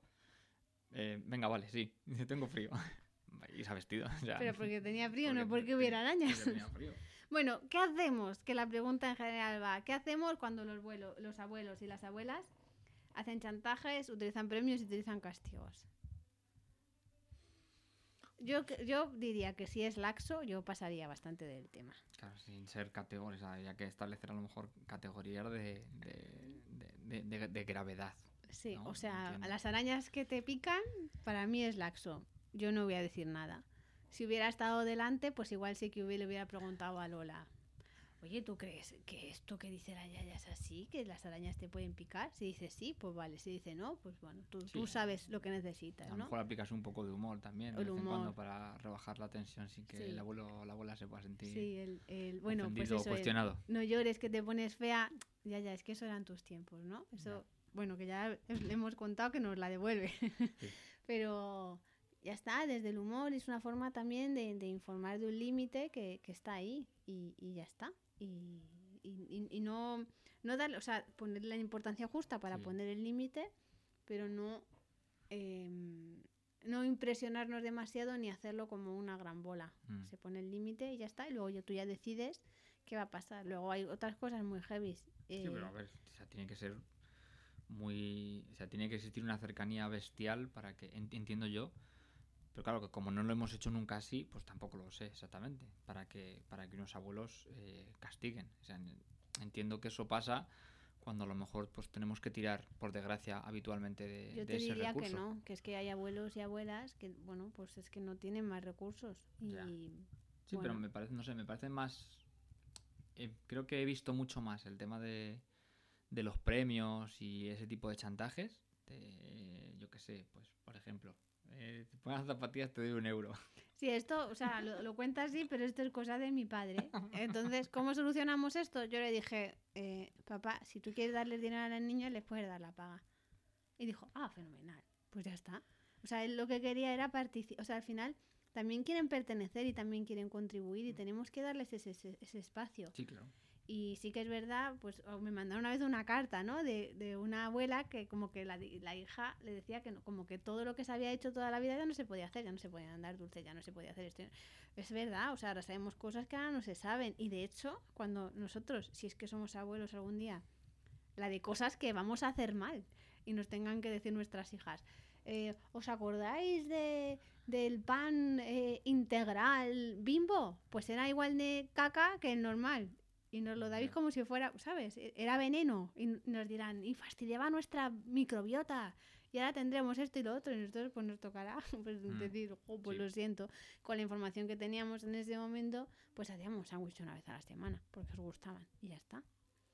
Eh, venga, vale, sí. Dice, tengo frío. Y se ha vestido. O sea, Pero porque tenía frío, porque no porque te- hubiera arañas. porque tenía frío. Bueno, ¿qué hacemos? Que la pregunta en general va, ¿qué hacemos cuando los, vuelos, los abuelos y las abuelas hacen chantajes, utilizan premios y utilizan castigos? Yo, que- yo diría que si es laxo, yo pasaría bastante del tema. Claro, sin ser categorías, había que establecer a lo mejor categorías de, de, de, de- de gravedad. Sí, No, o sea, entiendo. a las arañas que te pican, para mí es laxo. Yo no voy a decir nada. Si hubiera estado delante, pues igual sí que hubiera, le hubiera preguntado a Lola. oye, ¿tú crees que esto que dice la yaya es así? ¿Que las arañas te pueden picar? Si dice sí, pues vale. Si dice no, pues bueno, tú, Sí, tú sabes lo que necesitas, a lo ¿no? mejor aplicas un poco de humor también, de El vez en cuando, humor. para rebajar la tensión sin que Sí. el abuelo o la abuela se pueda sentir Sí, el, el bueno, pues ofendido o eso, el, cuestionado. no llores que te pones fea. Ya, ya, es que eso eran tus tiempos, ¿no? Eso, Ya. bueno, que ya le hemos contado que nos la devuelve. Sí. Pero ya está, desde el humor es una forma también de, de informar de un límite que, que está ahí y, y ya está. Y, y, y no, no darle, o sea, ponerle la importancia justa para Sí. poner el límite, pero no, eh, no impresionarnos demasiado ni hacerlo como una gran bola. Mm. Se pone el límite y ya está, y luego ya, tú ya decides qué va a pasar. Luego hay otras cosas muy heavy. Eh, Sí, pero a ver, o sea, tiene que ser muy... O sea, tiene que existir una cercanía bestial para que... Entiendo yo. Pero claro, que como no lo hemos hecho nunca así, pues tampoco lo sé exactamente. Para que, para que unos abuelos eh, castiguen. O sea, entiendo que eso pasa cuando a lo mejor pues tenemos que tirar, por desgracia, habitualmente de, Yo de te ese diría recurso. que no, que es que hay abuelos y abuelas que, bueno, pues es que no tienen más recursos. Y, Ya. Sí, bueno, pero me parece, no sé, me parece más... eh, creo que he visto mucho más el tema de, de los premios y ese tipo de chantajes. De, yo qué sé, pues, por ejemplo, eh, te pones las zapatillas, te doy un euro. sí, esto, o sea, lo, lo cuenta así, pero esto es cosa de mi padre. Entonces, ¿cómo solucionamos esto? Yo le dije, eh, papá, si tú quieres darles dinero a las niñas, les puedes dar la paga. Y dijo, ah, fenomenal, pues ya está. O sea, él lo que quería era participar. O sea, al final también quieren pertenecer y también quieren contribuir y tenemos que darles ese, ese, ese espacio. Sí, claro. Y sí que es verdad, pues me mandaron una vez una carta, ¿no? De, de una abuela que como que la, la hija le decía que no, como que todo lo que se había hecho toda la vida ya no se podía hacer, ya no se podían dar dulces, ya no se podía hacer esto. Es verdad, o sea, ahora sabemos cosas que ahora no se saben. Y de hecho, cuando nosotros, si es que somos abuelos algún día, la de cosas que vamos a hacer mal y nos tengan que decir nuestras hijas. Eh, ¿Os acordáis de, del pan eh, integral Bimbo? Pues era igual de caca que el normal. Y nos lo dais Ya. como si fuera, ¿sabes? Era veneno. Y nos dirán, y fastidiaba nuestra microbiota. Y ahora tendremos esto y lo otro. Y nosotros, pues nos tocará pues, Mm, decir, oh, pues sí. lo siento. Con la información que teníamos en ese momento, pues hacíamos sándwich una vez a la semana, porque os gustaban. Y ya está.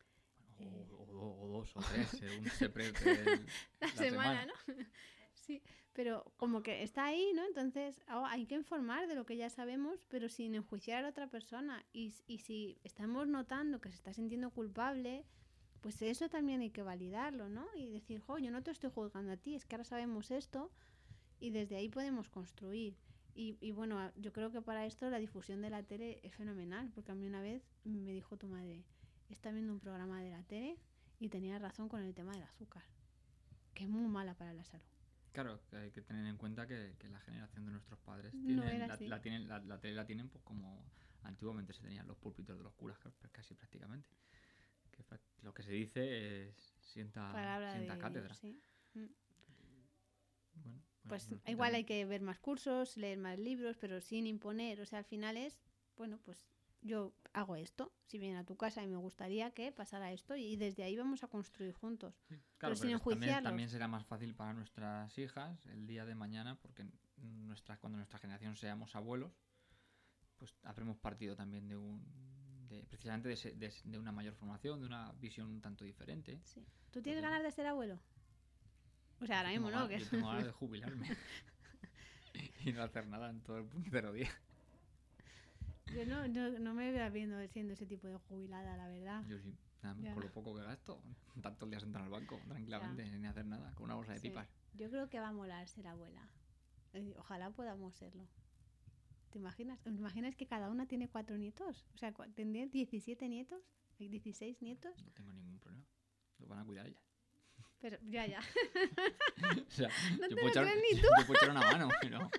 O, Eh, o- o dos o tres, según se precie el- la, la semana, semana. ¿no? Sí, pero como que está ahí, ¿no? Entonces oh, hay que informar de lo que ya sabemos, pero sin enjuiciar a otra persona. Y, y si estamos notando que se está sintiendo culpable, pues eso también hay que validarlo, ¿no? Y decir, jo, yo no te estoy juzgando a ti, es que ahora sabemos esto y desde ahí podemos construir. Y, y bueno, yo creo que para esto la difusión de la tele es fenomenal, porque a mí una vez me dijo tu madre, está viendo un programa de la tele y tenía razón con el tema del azúcar, que es muy mala para la salud. Claro, que hay que tener en cuenta que, que la generación de nuestros padres No tienen, era la, así. la tienen, la, la tele la tienen pues como antiguamente se tenían los púlpitos de los curas, casi prácticamente. Que lo que se dice es sienta, Palabra sienta de cátedra. Dios, sí. Mm. Bueno, Pues bueno, igual también- hay que ver más cursos, leer más libros, pero sin imponer. O sea, al final es, bueno, pues yo hago esto. Si viene a tu casa y me gustaría que pasara esto, y desde ahí vamos a construir juntos. sí, Pero claro, sin pero que también, enjuiciarlos. también será más fácil para nuestras hijas el día de mañana, porque nuestra, cuando nuestra generación seamos abuelos, pues habremos partido también de un de, precisamente de, ese- de, de una mayor formación, de una visión un tanto diferente. Sí. ¿Tú tienes Entonces, ganas de ser abuelo? O sea, ahora yo mismo tengo no. ganas- Que... yo tengo ganas de jubilarme y no hacer nada en todo el puñetero día. yo no, no, no me veo viendo siendo ese tipo de jubilada, la verdad. Yo sí, nada, Ya. con lo poco que gasto, tanto el día sentado en el banco, tranquilamente, Ya. sin hacer nada, con una bolsa de Sí. pipas. Yo creo que va a molar ser abuela. Eh, Ojalá podamos serlo. ¿Te imaginas? ¿Te imaginas que cada una tiene cuatro nietos? O sea, cua- ¿tendría diecisiete nietos? ¿dieciséis nietos? No tengo ningún problema. Lo van a cuidar ellas. Pero ya, ya. O sea, No yo, te puedo lo echar, crees ni yo puedo echar una mano, pero...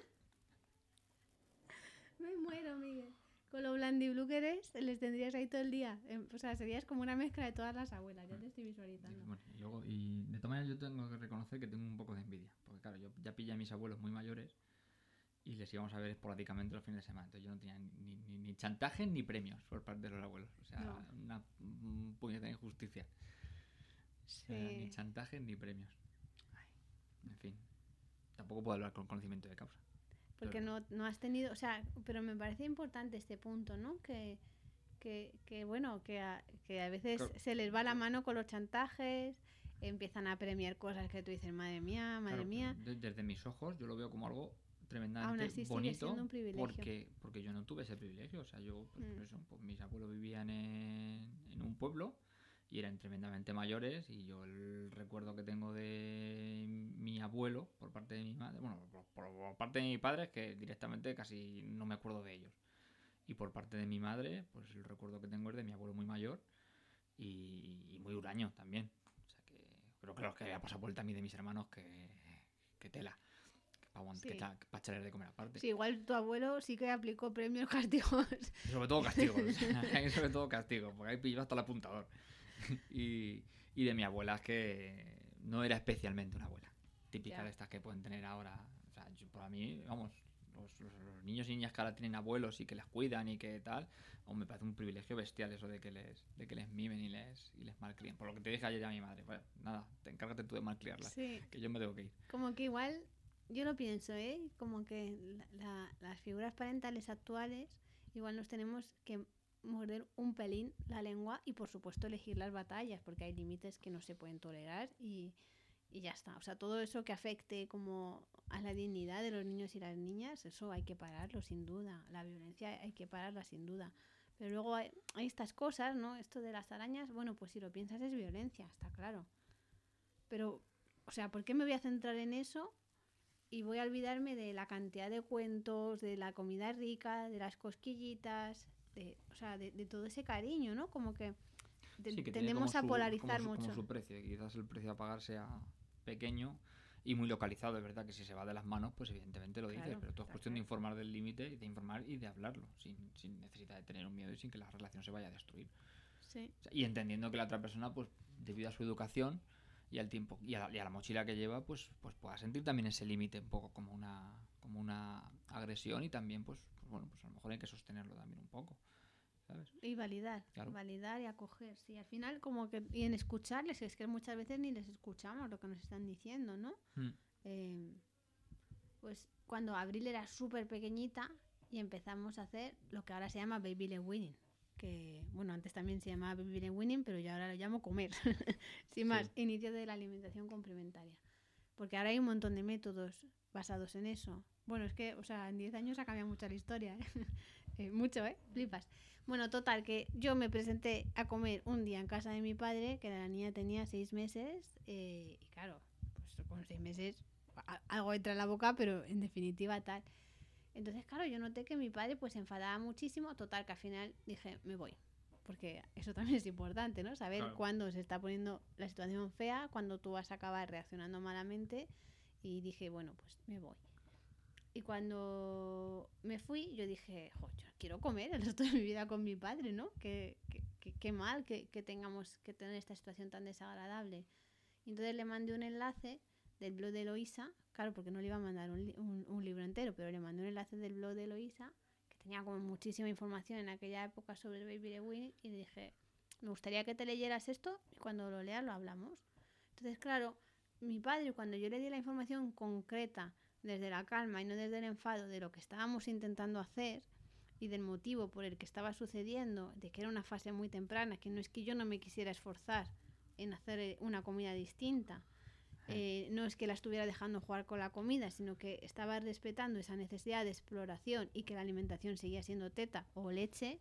Me muero, Miguel. Con lo blandiblu que eres, les tendrías ahí todo el día. Eh, O sea, serías como una mezcla de todas las abuelas. Ya te estoy Y, visualizando. bueno, y, luego, y de todas maneras yo tengo que reconocer que tengo un poco de envidia. Porque claro, yo ya pillé a mis abuelos muy mayores y les íbamos a ver esporádicamente los fines de semana. Entonces yo no tenía ni, ni, ni chantajes ni premios por parte de los abuelos. O sea, No. una un puñetera injusticia. O sea, ni Sí. chantajes ni premios. Ay, en fin. Tampoco puedo hablar con conocimiento de causa. Porque Pero- no, no has tenido... O sea, pero me parece importante este punto, ¿no? Que, que, que bueno, que a, que a veces Claro, se les va la mano con los chantajes, empiezan a premiar cosas que tú dices, madre mía, madre claro, mía. de- desde mis ojos yo lo veo como algo Aún tremendamente así sigue siendo bonito un privilegio. porque, porque yo no tuve ese privilegio. O sea, yo, pues, Mm. por eso, pues, mis abuelos vivían en, en un pueblo y eran tremendamente mayores y yo el recuerdo que tengo de mi abuelo por parte de mi madre, bueno, por, por- por parte de mi padre es que directamente casi no me acuerdo de ellos. Y por parte de mi madre, pues el recuerdo que tengo es de mi abuelo muy mayor y, y muy huraño también. O sea que, pero claro, es que había pasado por el tamiz de mis hermanos que, que tela, que para Sí. echarles de comer aparte. Sí, igual tu abuelo sí que aplicó premios castigos. Y sobre todo castigos, o sea, y sobre todo castigos, porque ahí pilló hasta el apuntador. Y, y de mi abuela es que no era especialmente una abuela típica Ya. de estas que pueden tener ahora. O sea, yo, para mí, vamos, los, los- los niños y niñas que ahora tienen abuelos y que les cuidan y que tal, aún me parece un privilegio bestial eso de que les, de que les mimen y les, y les malcríen. Por lo que te dije ayer a mi madre, bueno, nada, te encárgate tú de malcriarlas, Sí, que yo me tengo que ir. como que igual, yo lo pienso, ¿eh? Como que la- la- las figuras parentales actuales, igual nos tenemos que morder un pelín la lengua y por supuesto elegir las batallas, porque hay límites que no se pueden tolerar y, y ya está. O sea, todo eso que afecte como a la dignidad de los niños y las niñas, eso hay que pararlo sin duda. La violencia hay que pararla sin duda. Pero luego hay, hay estas cosas, ¿no? Esto de las arañas, bueno, pues si lo piensas es violencia, está claro. Pero, o sea, ¿por qué me voy a centrar en eso y voy a olvidarme de la cantidad de cuentos, de la comida rica, de las cosquillitas, de, o sea, de, de todo ese cariño, ¿no? Como que te- Sí, que tiene como tendemos a su, polarizar como su, como mucho. su precio. Y quizás el precio a pagar sea pequeño y muy localizado. Es verdad que si se va de las manos, pues evidentemente lo dices. Claro, Pero todo es está cuestión de claro. informar del límite y de informar y de hablarlo. Sin, sin necesidad de tener un miedo y sin que la relación se vaya a destruir. Sí, O sea, y entendiendo que la otra persona, pues debido a su educación y al tiempo y a, la, y a la mochila que lleva, pues, pues pueda sentir también ese límite un poco como una, como una agresión y también, pues, pues bueno, pues a lo mejor hay que sostenerlo también un poco. ¿Sabes? y validar, Claro. validar y acoger, sí, al final como que, y en escucharles, es que muchas veces ni les escuchamos lo que nos están diciendo, ¿no? Mm. Eh, pues cuando Abril era súper pequeñita y empezamos a hacer lo que ahora se llama baby led weaning, que bueno, antes también se llamaba baby led weaning, pero yo ahora lo llamo comer, sin más, Sí. inicio de la alimentación complementaria, porque ahora hay un montón de métodos basados en eso. Bueno, es que, o sea, en diez años ha cambiado mucho la historia, ¿eh? Eh, mucho, ¿eh? Flipas. Bueno, total, que yo me presenté a comer un día en casa de mi padre, que la niña tenía seis meses, eh, y claro, pues con seis meses a- algo entra en la boca, pero en definitiva tal. Entonces, claro, yo noté que mi padre pues se enfadaba muchísimo, total, que al final dije, me voy. Porque eso también es importante, ¿no? Saber Claro. cuándo se está poniendo la situación fea, cuándo tú vas a acabar reaccionando malamente. Y dije, bueno, pues me voy. Y cuando me fui, yo dije, jo, yo quiero comer el resto de mi vida con mi padre, ¿no? Qué, qué, qué, qué mal que, que tengamos que tener esta situación tan desagradable. Y entonces le mandé un enlace del blog de Eloisa, claro, porque no le iba a mandar un, li- un, un libro entero, pero le mandé un enlace del blog de Eloisa, que tenía como muchísima información en aquella época sobre el Baby de Winnie, y le dije, me gustaría que te leyeras esto y cuando lo leas lo hablamos. Entonces, claro, mi padre, cuando yo le di la información concreta, desde la calma y no desde el enfado de lo que estábamos intentando hacer y del motivo por el que estaba sucediendo, de que era una fase muy temprana, que no es que yo no me quisiera esforzar en hacer una comida distinta, eh, no es que la estuviera dejando jugar con la comida, sino que estaba respetando esa necesidad de exploración y que la alimentación seguía siendo teta o leche,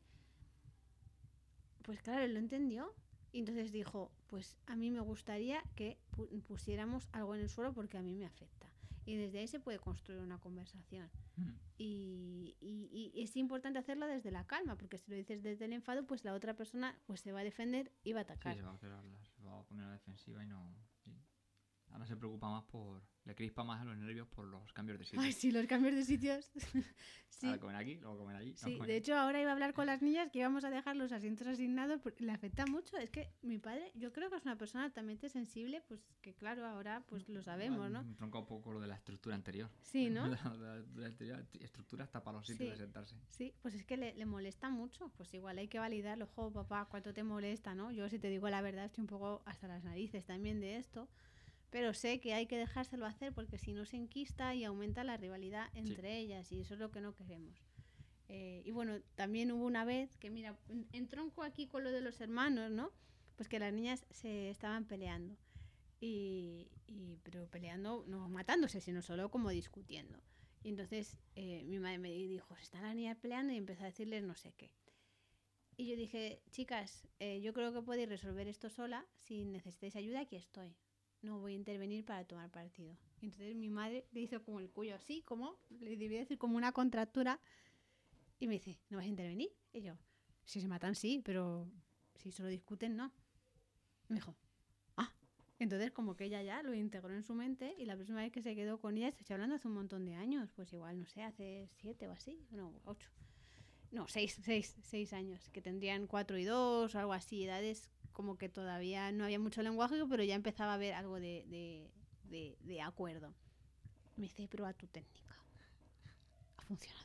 pues claro, él lo entendió. Y entonces dijo, pues a mí me gustaría que pusiéramos algo en el suelo porque a mí me afecta. Y desde ahí se puede construir una conversación. Mm. Y, y, y es importante hacerlo desde la calma, porque si lo dices desde el enfado, pues la otra persona pues se va a defender y va a atacar. Sí, se va a, hacer a la- se va a poner a la defensiva y no. Sí. Ahora se preocupa más por. Le crispa más a los nervios por los cambios de sitio. Ay, sí, los cambios de sitios. Sí. Ahora comen aquí, luego comen allí. luego Sí, comen de allí. hecho ahora iba a hablar con las niñas que íbamos a dejar los asientos asignados porque le afecta mucho. Es que mi padre, yo creo que es una persona altamente sensible, pues que claro, ahora pues lo sabemos, ¿no? Me tronca un poco lo de la estructura anterior. Sí, ¿no? La, la- la anterior estructura hasta para los sitios Sí. de sentarse. Sí, pues es que le, le molesta mucho. Pues igual hay que validarlo. Jo, papá, ¿cuánto te molesta, no? Yo, si te digo la verdad, estoy un poco hasta las narices también de esto. Pero sé que hay que dejárselo hacer porque si no se enquista y aumenta la rivalidad entre ellas y eso es lo que no queremos. Eh, y bueno, también hubo una vez que, mira, en- entronco aquí con lo de los hermanos, ¿no? Pues que las niñas se estaban peleando. Y, y- pero peleando, no matándose, sino solo como discutiendo. Y entonces eh, mi madre me dijo, se están las niñas peleando y empezó a decirles no sé qué. Y yo dije, chicas, eh, yo creo que podéis resolver esto sola. Si necesitáis ayuda, aquí estoy. No voy a intervenir para tomar partido. Y entonces mi madre le hizo como el cuello así, como, le debía decir como una contractura. Y me dice, ¿no vas a intervenir? Y yo, si se matan, sí, pero si solo discuten, no. Y me dijo, ah. Entonces como que ella ya lo integró en su mente y la próxima vez que se quedó con ella, estoy hablando hace un montón de años, pues igual, no sé, hace siete o así, no, ocho. No, seis, seis, seis años, que tendrían cuatro y dos o algo así, edades como que todavía no había mucho lenguaje, pero ya empezaba a haber algo de, de, de, de acuerdo. Me dice, prueba tu técnica. Ha funcionado.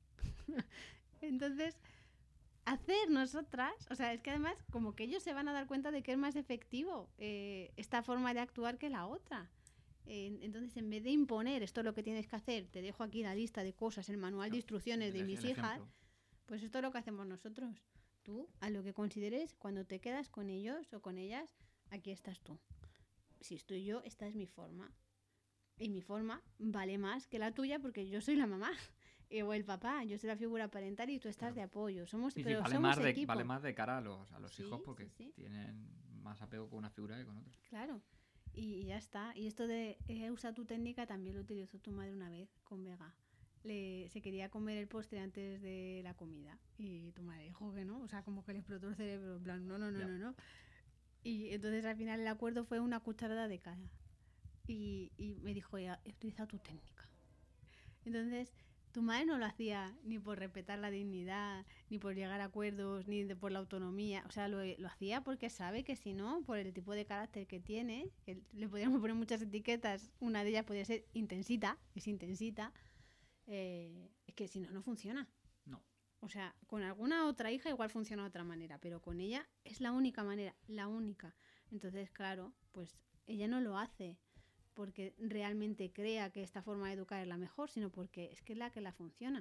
Entonces, hacer nosotras, o sea, es que además como que ellos se van a dar cuenta de que es más efectivo eh, esta forma de actuar que la otra. Eh, entonces, en vez de imponer esto es lo que tienes que hacer, te dejo aquí la lista de cosas, el manual de Claro, instrucciones de el, mis el hijas, ejemplo. pues esto es lo que hacemos nosotros. Tú, a lo que consideres, cuando te quedas con ellos o con ellas, aquí estás tú. Si estoy yo, esta es mi forma. Y mi forma vale más que la tuya porque yo soy la mamá. O el papá, yo soy la figura parental y tú estás Claro. de apoyo. Somos, Sí, sí, pero vale somos más de, vale equipo. más de cara a los, a los hijos Sí, sí, porque sí. tienen más apego con una figura que con otra. Claro. Y ya está. Y esto de eh, usa tu técnica también lo utilizó tu madre una vez con Vega. Le, se quería comer el postre antes de la comida. Y tu madre dijo que no. O sea, como que le explotó el cerebro. En plan, no, no, no, Ya. no, no. Y entonces al final el acuerdo fue una cucharada de cada. Y, y me dijo, ya, he utilizado tu técnica. Entonces, tu madre no lo hacía ni por respetar la dignidad, ni por llegar a acuerdos, ni de, por la autonomía. O sea, lo, lo hacía porque sabe que si no, por el tipo de carácter que tiene, que le podríamos poner muchas etiquetas, una de ellas podría ser intensita, es intensita, eh, es que si no, no funciona. No. O sea, con alguna otra hija igual funciona de otra manera, pero con ella es la única manera, la única. Entonces, claro, pues ella no lo hace porque realmente crea que esta forma de educar es la mejor, sino porque es que es la que la funciona.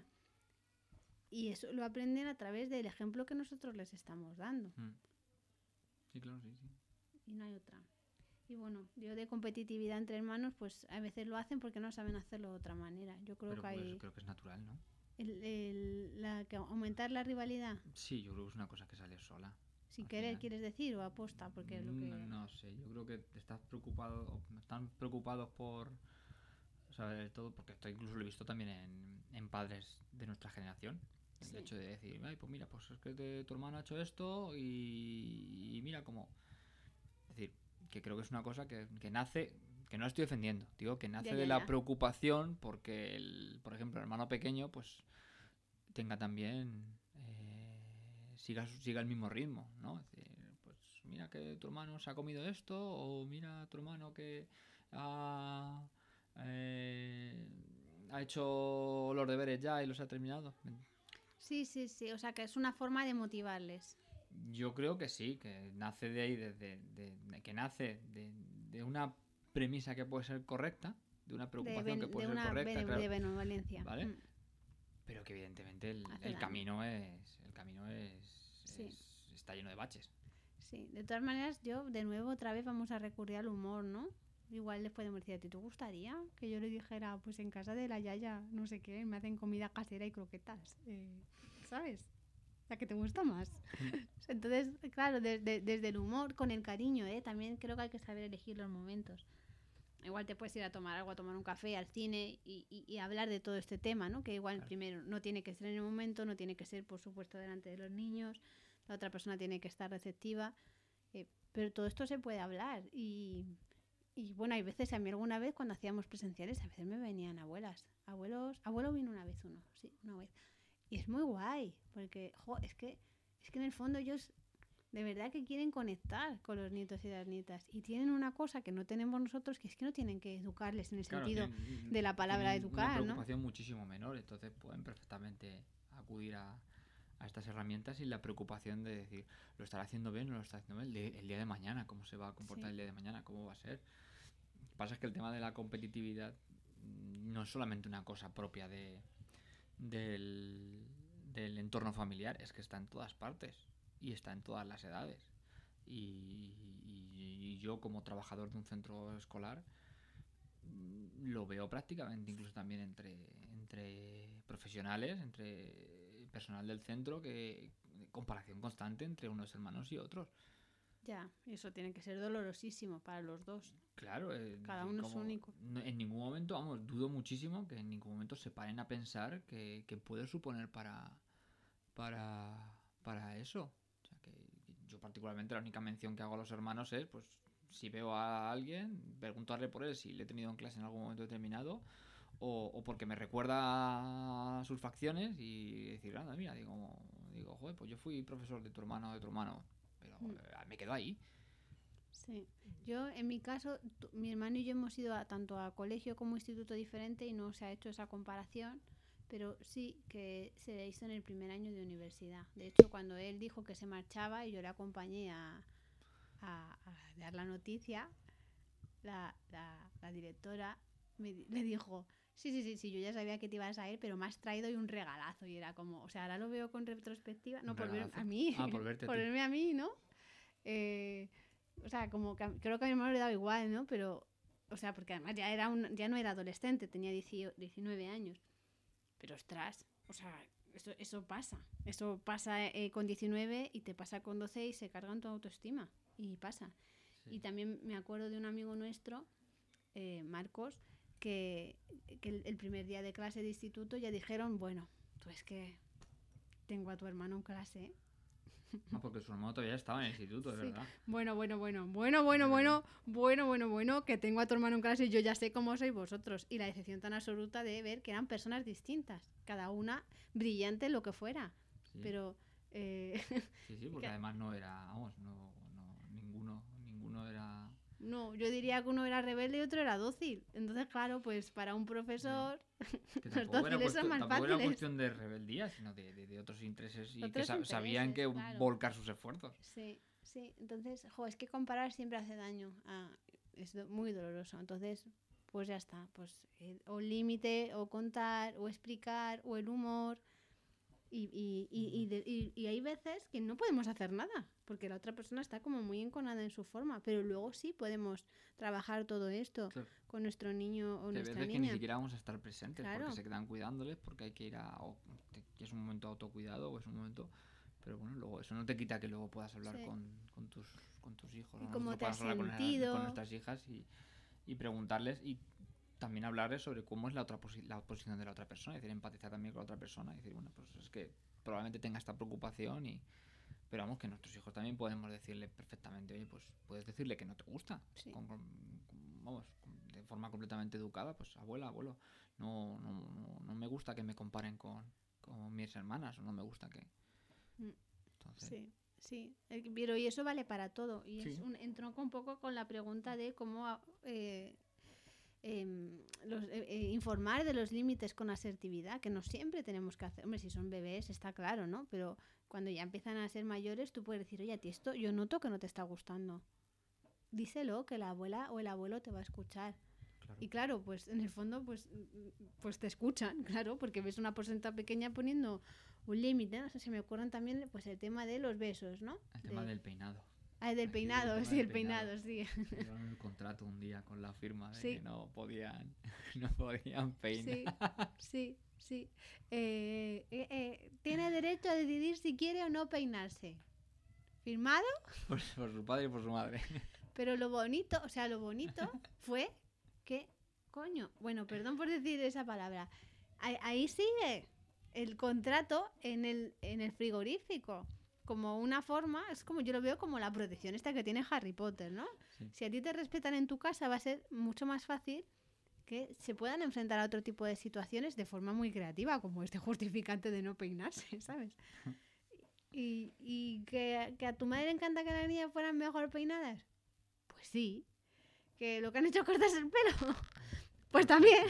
Y eso lo aprenden a través del ejemplo que nosotros les estamos dando. Mm. Sí, claro, sí, sí. Y no hay otra. Y bueno, yo de competitividad entre hermanos, pues a veces lo hacen porque no saben hacerlo de otra manera. Yo creo Pero que pues hay creo que es natural, ¿no? el, el, la, que aumentar la rivalidad. Sí, yo creo que es una cosa que sale sola. Sin Al querer, final. quieres decir, o aposta, porque es lo Mm, que... No sé, yo creo que estás preocupado, o están preocupados por saber todo, porque esto incluso lo he visto también en, en padres de nuestra generación. El Sí, hecho de decir, ay, pues mira, pues es que te- tu hermano ha hecho esto y, y mira cómo. Es decir, que creo que es una cosa que, que nace, que no la estoy defendiendo, digo, que ya, nace de ya, la ya. preocupación porque, el, por ejemplo, el hermano pequeño, pues tenga también, eh, siga, siga el mismo ritmo, ¿no? Es decir, pues mira que tu hermano se ha comido esto, o mira tu hermano que ha, eh, ha hecho los deberes ya y los ha terminado. Sí, sí, sí, o sea que es una forma de motivarles. Yo creo que sí, que nace de ahí, de, de- de- de- que nace de, de una premisa que puede ser correcta, de una De, preocupación que ben- de puede ser una correcta, bene- claro, de benevolencia. ¿vale? Mm, Pero que evidentemente el, hace el daño. camino es, el camino es, Sí, es- está lleno de baches. sí. De todas maneras, yo de nuevo otra vez vamos a recurrir al humor, ¿no? Igual les podemos decir, ¿a ti te gustaría que yo le dijera, pues en casa de la Yaya, no sé qué, me hacen comida casera y croquetas? Eh, ¿Sabes? La que te gusta más. Entonces, claro, desde, desde el humor, con el cariño, ¿eh? También creo que hay que saber elegir los momentos. Igual te puedes ir a tomar algo, a tomar un café, al cine y, y- y hablar de todo este tema, ¿no? Que igual Claro. primero no tiene que ser en el momento, no tiene que ser, por supuesto, delante de los niños, la otra persona tiene que estar receptiva, eh, pero todo esto se puede hablar y, y bueno, hay veces, a mí alguna vez cuando hacíamos presenciales, a veces me venían abuelas, abuelos, abuelo vino una vez uno, sí, una vez. Y es muy guay, porque, jo, es que, es que en el fondo ellos de verdad que quieren conectar con los nietos y las nietas. Y tienen una cosa que no tenemos nosotros, que es que no tienen que educarles en el Claro, sentido tienen, de la palabra tienen una educar, ¿no? preocupación muchísimo menor, entonces pueden perfectamente acudir a, a estas herramientas sin la preocupación de decir, ¿lo estará haciendo bien o no lo está haciendo bien? El, de- el día de mañana, ¿cómo se va a comportar Sí, el día de mañana? ¿Cómo va a ser? Lo que pasa es que el tema de la competitividad mm, no es solamente una cosa propia de, del, del entorno familiar, es que está en todas partes y está en todas las edades. Y, y, y yo como trabajador de un centro escolar lo veo prácticamente incluso también entre, entre profesionales, entre personal del centro, que comparación constante entre unos hermanos y otros. Ya, y eso tiene que ser dolorosísimo para los dos. Claro, eh, Cada uno como, es único. No, en ningún momento, vamos, dudo muchísimo que en ningún momento se paren a pensar que, que puede suponer para, para, para eso. O sea, que yo particularmente la única mención que hago a los hermanos es, pues, si veo a alguien, preguntarle por él si le he tenido en clase en algún momento determinado, o, o porque me recuerda a sus facciones y decir, anda, mira, digo, digo, joder, pues yo fui profesor de tu hermano o de tu hermano, pero mm. eh, me quedo ahí. Sí, yo en mi caso, tu, mi hermano y yo hemos ido a, tanto a colegio como instituto diferente y no se ha hecho esa comparación, pero sí que se hizo en el primer año de universidad. De hecho, cuando él dijo que se marchaba y yo le acompañé a, a, a dar la noticia, la, la, la directora me, le dijo, sí, sí, sí, sí, yo ya sabía que te ibas a ir, pero me has traído y un regalazo. Y era como, o sea, ahora lo veo con retrospectiva, no por verme a mí, ah, por, verte a por ti. verme a mí, ¿no? Eh... O sea, como que creo que a mi hermano le daba igual, ¿no? Pero, o sea, porque además ya era un, ya no era adolescente, tenía diecinueve años. Pero ostras, o sea, eso, eso pasa. Eso pasa eh, con diecinueve y te pasa con doce y se cargan tu autoestima. Y pasa. Sí. Y también me acuerdo de un amigo nuestro, eh, Marcos, que, que el, el primer día de clase de instituto ya dijeron, bueno, tú es que tengo a tu hermano en clase, ¿eh? Ah, porque su hermano todavía estaba en el instituto, de sí. verdad. Bueno, bueno, bueno, bueno, bueno, bueno, bueno, bueno, bueno, que tengo a tu hermano en clase y yo ya sé cómo sois vosotros. Y la decepción tan absoluta de ver que eran personas distintas, cada una brillante en lo que fuera. Sí. Pero... Eh... Sí, sí, porque además no era, vamos, no, no, ninguno, ninguno era... No, yo diría que uno era rebelde y otro era dócil. Entonces, claro, pues para un profesor... Sí. Que tampoco, era, cuestión, tampoco era cuestión de rebeldía, sino de, de, de otros intereses y otros que intereses, sabían que claro. volcar sus esfuerzos. Sí, sí. Entonces, jo, es que comparar siempre hace daño. Ah, es do- muy doloroso. Entonces, pues ya está. Pues eh, o límite, o contar, o explicar, o el humor... Y, y, y, y, de, y, y hay veces que no podemos hacer nada, porque la otra persona está como muy enconada en su forma, pero luego sí podemos trabajar todo esto claro. con nuestro niño o que nuestra veces niña. Que ni siquiera vamos a estar presentes, claro. porque se quedan cuidándoles, porque hay que ir a... O, que es un momento de autocuidado o es un momento... Pero bueno, luego eso no te quita que luego puedas hablar sí. con, con, tus, con tus hijos. ¿Y ¿no? cómo te has hablar sentido? Con, con nuestras hijas y, y preguntarles... y también hablarles sobre cómo es la otra posi- la posición de la otra persona, es decir, empatizar también con la otra persona y decir, bueno, pues es que probablemente tenga esta preocupación y pero vamos, que nuestros hijos también podemos decirle perfectamente, oye, pues puedes decirle que no te gusta, sí. con, con, con, vamos, de forma completamente educada, pues abuela, abuelo, no, no, no, no me gusta que me comparen con, con mis hermanas, o no me gusta que... Entonces... Sí. Sí, pero y eso vale para todo y sí. es un entronca un poco con la pregunta de cómo... Eh, Eh, los, eh, eh, informar de los límites con asertividad, que no siempre tenemos que hacer. Hombre, si son bebés está claro, ¿no? Pero cuando ya empiezan a ser mayores, tú puedes decir, oye, a ti esto yo noto que no te está gustando. Díselo, que la abuela o el abuelo te va a escuchar. Claro. Y claro, pues en el fondo, pues, pues te escuchan, claro, porque ves una porcentaje pequeña poniendo un límite. O sea, se me ocurren también pues el tema de los besos, ¿no? El tema de... del peinado. Ah, del peinado, sí, el peinado, peinado sí. Llevaron el contrato un día con la firma de sí. que no podían, no podían peinar. Sí, sí, sí. Eh, eh, eh, tiene derecho a decidir si quiere o no peinarse. ¿Firmado? Por, por su padre y por su madre. Pero lo bonito, o sea, lo bonito fue que, coño, bueno, perdón por decir esa palabra, ahí, ahí sigue el contrato en el, en el frigorífico. Como una forma, es como yo lo veo como la protección esta que tiene Harry Potter, ¿no? Sí. Si a ti te respetan en tu casa va a ser mucho más fácil que se puedan enfrentar a otro tipo de situaciones de forma muy creativa, como este justificante de no peinarse, ¿sabes? y y que, que a tu madre le encanta que las niñas fueran mejor peinadas, pues sí. Que lo que han hecho es cortarse el pelo, pues también.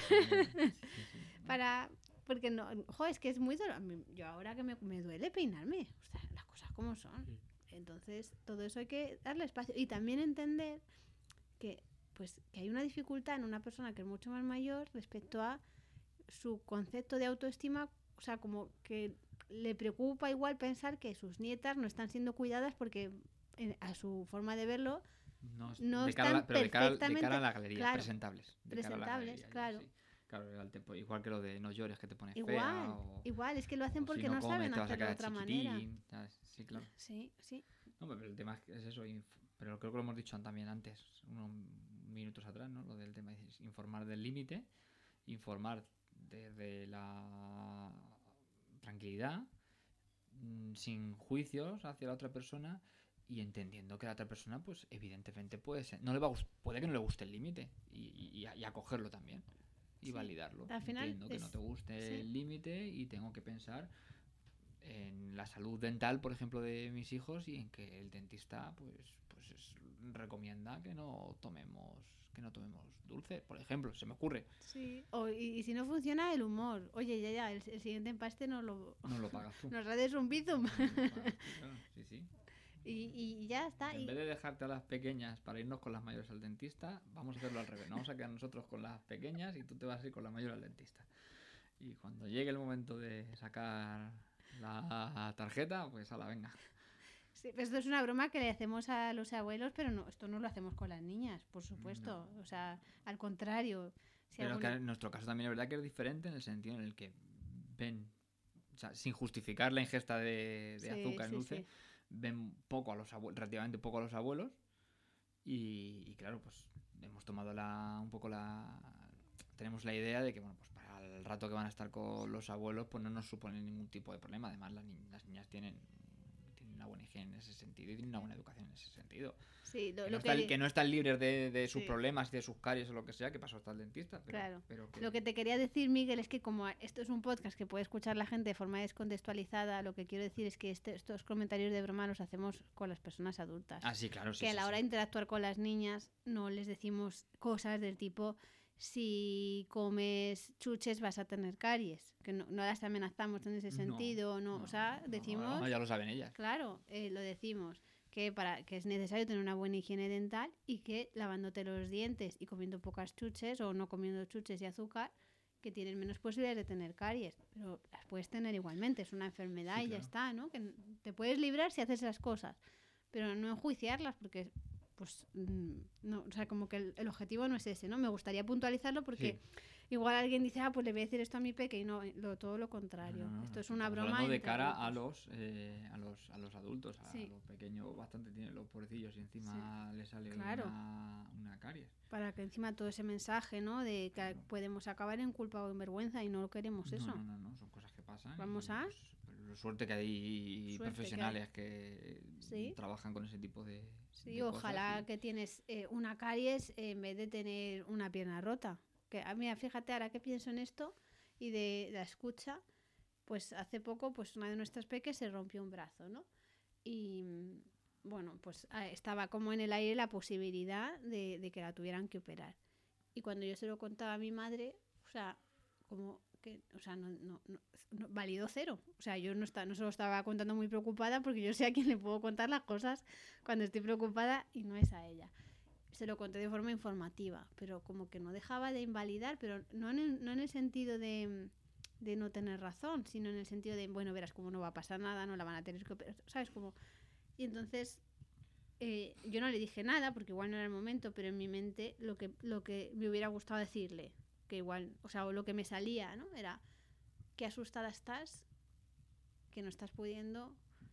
Para... Porque no, jo, es que es muy doloroso. Yo ahora que me, me duele peinarme, o sea, las cosas como son. Sí. Entonces, todo eso hay que darle espacio. Y también entender que, pues, que hay una dificultad en una persona que es mucho más mayor respecto a su concepto de autoestima, o sea, como que le preocupa igual pensar que sus nietas no están siendo cuidadas porque eh, a su forma de verlo No, no de cara a están la- pero de cara, al- de perfectamente cara a la galería, claro, presentables. De cara a la presentables, galería, ya, claro. sí. Claro, igual, te- igual que lo de no llores que te pones Igual, fea o, igual, es que lo hacen o porque si no, no comes saben te vas a hacerlo de quedar otra manera. chiquitín, ¿sabes? Sí, claro. Sí, sí. No, pero el tema es, que es eso, inf- pero creo que lo hemos dicho también antes, unos minutos atrás, ¿no? Lo del tema es informar del límite, informar desde la tranquilidad, mm, sin juicios hacia la otra persona y entendiendo que la otra persona, pues evidentemente puede ser, no le va a gust- puede que no le guste el límite y, y, y acogerlo también y Sí, validarlo. al final Entiendo que es- no te guste sí. el límite y tengo que pensar en la salud dental, por ejemplo, de mis hijos y en que el dentista, pues, pues es- recomienda que no tomemos, que no tomemos dulce, por ejemplo, se me ocurre. Sí. O, y, y si no funciona, el humor. Oye, ya, ya, el, el siguiente empaste no lo... No lo pagas tú. Nos redes un bizum. No lo pagas tú, claro. Sí, sí. y, y ya está. En Y, vez de dejarte a las pequeñas para irnos con las mayores al dentista, vamos a hacerlo al revés. Nos vamos a quedar nosotros con las pequeñas y tú te vas a ir con la mayor al dentista. Y cuando llegue el momento de sacar la tarjeta, pues a la venga. sí, pues esto es una broma que le hacemos a los abuelos, pero no, esto no lo hacemos con las niñas, por supuesto. No. O sea, al contrario. Si Pero alguna- que en nuestro caso también es verdad que es diferente en el sentido en el que ven, o sea, sin justificar la ingesta de, de Sí, azúcar en sí, dulce, sí. ven poco a los abuelos, relativamente poco a los abuelos y, y claro, pues hemos tomado la, un poco la, tenemos la idea de que bueno, pues para el rato que van a estar con los abuelos, pues no nos supone ningún tipo de problema. Además, las, ni- las niñas tienen, tienen una buena higiene en ese sentido y tienen una buena educación en ese sentido. Sí, lo, Que lo no, que están, di- que no están libres de, de sus Sí. problemas, de sus caries o lo que sea, que pasó hasta el dentista. Pero, Claro. pero que, Lo que te quería decir, Miguel, es que como a- esto es un podcast que puede escuchar la gente de forma descontextualizada, lo que quiero decir es que este- estos comentarios de broma los hacemos con las personas adultas. Ah, sí, claro, sí. que a sí, la sí. hora de interactuar con las niñas no les decimos cosas del tipo si comes chuches vas a tener caries, que no, no las amenazamos en ese No, sentido, no, no, o sea, no, decimos, no, ya lo saben ellas. claro, eh, lo decimos que para que es necesario tener una buena higiene dental y que lavándote los dientes y comiendo pocas chuches o no comiendo chuches y azúcar que tienen menos posibilidades de tener caries, pero las puedes tener igualmente, es una enfermedad Sí, y ya claro. está, ¿no? Que te puedes librar si haces esas cosas, pero no enjuiciarlas porque pues mm, no, o sea, como que el, el objetivo no es ese, ¿no? Me gustaría puntualizarlo porque Sí. igual alguien dice, ah, pues le voy a decir esto a mi peque y no, lo, todo lo contrario. No, no, no, Esto no, es una estamos broma hablando de entre cara a adultos. los, eh, a los a los adultos, a Sí. los pequeños, bastante tienen los pobrecillos y encima les sale Claro. una, una caries. Para que encima todo ese mensaje, ¿no? De que Claro. podemos acabar en culpa o en vergüenza y no queremos eso. No, no, no, no, son cosas que pasan. Vamos y, a- pues, lo suerte que hay Suerte que profesionales que, Sí. trabajan con ese tipo de. Sí, de ojalá cosas y- que tienes eh, una caries eh, en vez de tener una pierna rota. Que, ah, mira, fíjate, ahora que pienso en esto y de la escucha, pues hace poco pues una de nuestras peques se rompió un brazo, ¿no? Y mm, bueno, pues ah, estaba como en el aire la posibilidad de, de que la tuvieran que operar. Y cuando yo se lo contaba a mi madre, o sea, como que, o sea, no, no, no, no- válido cero. O sea, yo no, está, no se lo estaba contando muy preocupada porque yo sé a quién le puedo contar las cosas cuando estoy preocupada y no es a ella. Se lo conté de forma informativa, pero como que no dejaba de invalidar, pero no en el, no en el sentido de, de no tener razón, sino en el sentido de, bueno, verás cómo no va a pasar nada, no la van a tener que operar, ¿sabes? Como... Y entonces eh, yo no le dije nada, porque igual no era el momento, pero en mi mente lo que, lo que me hubiera gustado decirle, que igual, o sea, o lo que me salía, ¿no? Era, qué asustada estás, que no estás pudiendo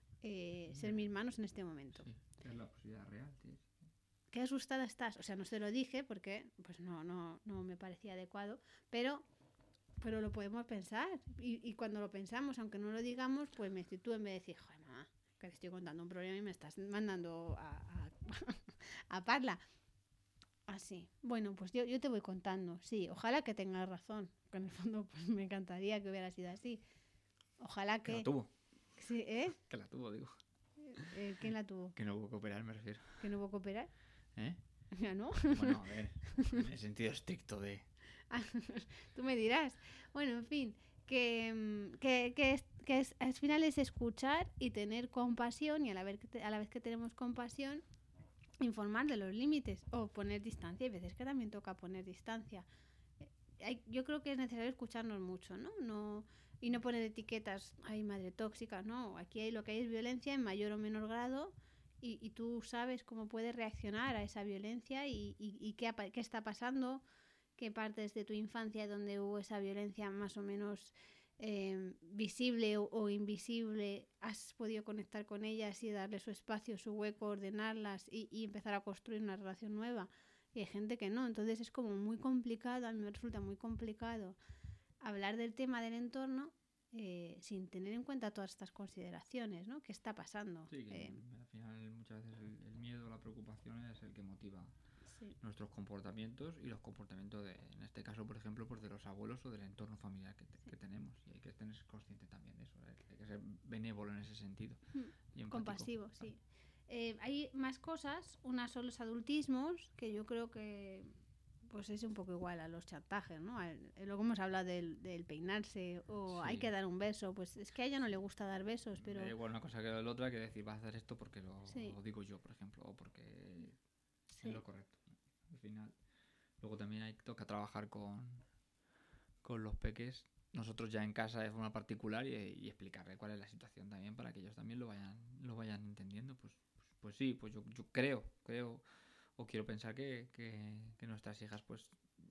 eh, ser mis manos en este momento. Sí, que es la posibilidad real, sí. Qué asustada estás. O sea, no se lo dije porque pues no, no, no me parecía adecuado, pero, pero lo podemos pensar. Y, y cuando lo pensamos, aunque no lo digamos, pues me sitúo en vez de decir, joder, mamá, que te estoy contando un problema y me estás mandando a, a, a Parla. Así. Bueno, pues yo, yo te voy contando. Sí, ojalá que tengas razón. Que en el fondo pues me encantaría que hubiera sido así. Ojalá Que que... la tuvo. Sí, ¿eh? Que la tuvo, digo. Eh, ¿Quién la tuvo? Que no hubo que operar, me refiero. ¿Que no hubo que operar? ¿Eh? Ya no. Bueno, a ver, en el sentido estricto de. Tú me dirás. Bueno, en fin, que, mm, que, que, es, que es, al final es escuchar y tener compasión y a la vez que, te- a la vez que tenemos compasión, informar de los límites o poner distancia. Hay veces que también toca poner distancia. Eh, hay- yo creo que es necesario escucharnos mucho, ¿no? No y no poner etiquetas, ay, madre tóxica, no, aquí hay lo que hay es violencia en mayor o menor grado y, y tú sabes cómo puedes reaccionar a esa violencia y, y, y qué, qué está pasando, qué partes de tu infancia donde hubo esa violencia más o menos eh, visible o, o invisible, has podido conectar con ellas y darle su espacio, su hueco, ordenarlas y, y empezar a construir una relación nueva. Y hay gente que no, entonces es como muy complicado, a mí me resulta muy complicado hablar del tema del entorno eh, sin tener en cuenta todas estas consideraciones, ¿no? ¿Qué está pasando? Sí, que Eh, al final muchas veces el, el miedo, la preocupación es el que motiva sí. nuestros comportamientos y los comportamientos de, en este caso, por ejemplo, pues de los abuelos o del entorno familiar que, te, Sí. que tenemos. Y hay que tener consciente también de eso, hay, hay que ser benévolo en ese sentido. Mm, Y empático. compasivo, sí. Eh, hay más cosas, unas son los adultismos, que yo creo que pues es un poco igual a los chantajes, ¿no? Al, luego hemos hablado del, del peinarse o Sí. hay que dar un beso, pues es que a ella no le gusta dar besos, pero... Me da igual una cosa que la otra que decir, vas a hacer esto porque lo, Sí. lo digo yo, por ejemplo, o porque Sí. es lo correcto. Al final, luego también hay toca trabajar con, con los peques, nosotros ya en casa de forma particular y, y explicarle cuál es la situación también para que ellos también lo vayan lo vayan entendiendo. Pues, pues, pues sí, pues yo, yo creo, creo o quiero pensar que, que, que nuestras hijas pues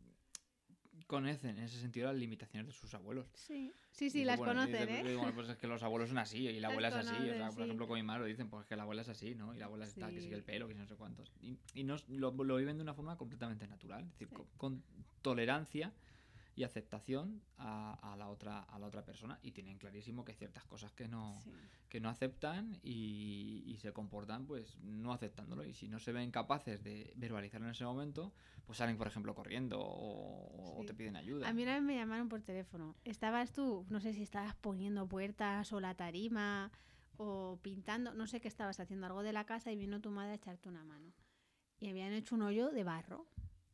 conocen en ese sentido las limitaciones de sus abuelos. Sí, sí, sí, Dice, las bueno, conocen, dice, ¿eh? bueno, pues es que los abuelos son así y la Las abuela es así. O sea, conocen, por sí. ejemplo, con mi madre lo dicen, pues que la abuela es así, ¿no? Y la abuela Sí. está, que sigue el pelo, que no sé cuántos. Y, y nos, lo, lo viven de una forma completamente natural, es decir, Sí. con, con tolerancia y aceptación a, a la otra a la otra persona, y tienen clarísimo que hay ciertas cosas que no Sí. que no aceptan y, y se comportan pues no aceptándolo, y si no se ven capaces de verbalizarlo en ese momento, pues salen por ejemplo corriendo o, Sí. o te piden ayuda. A mí una vez me llamaron por teléfono. Estabas tú, no sé si estabas poniendo puertas o la tarima o pintando, no sé qué estabas haciendo, algo de la casa, y vino tu madre a echarte una mano. Y habían hecho un hoyo de barro.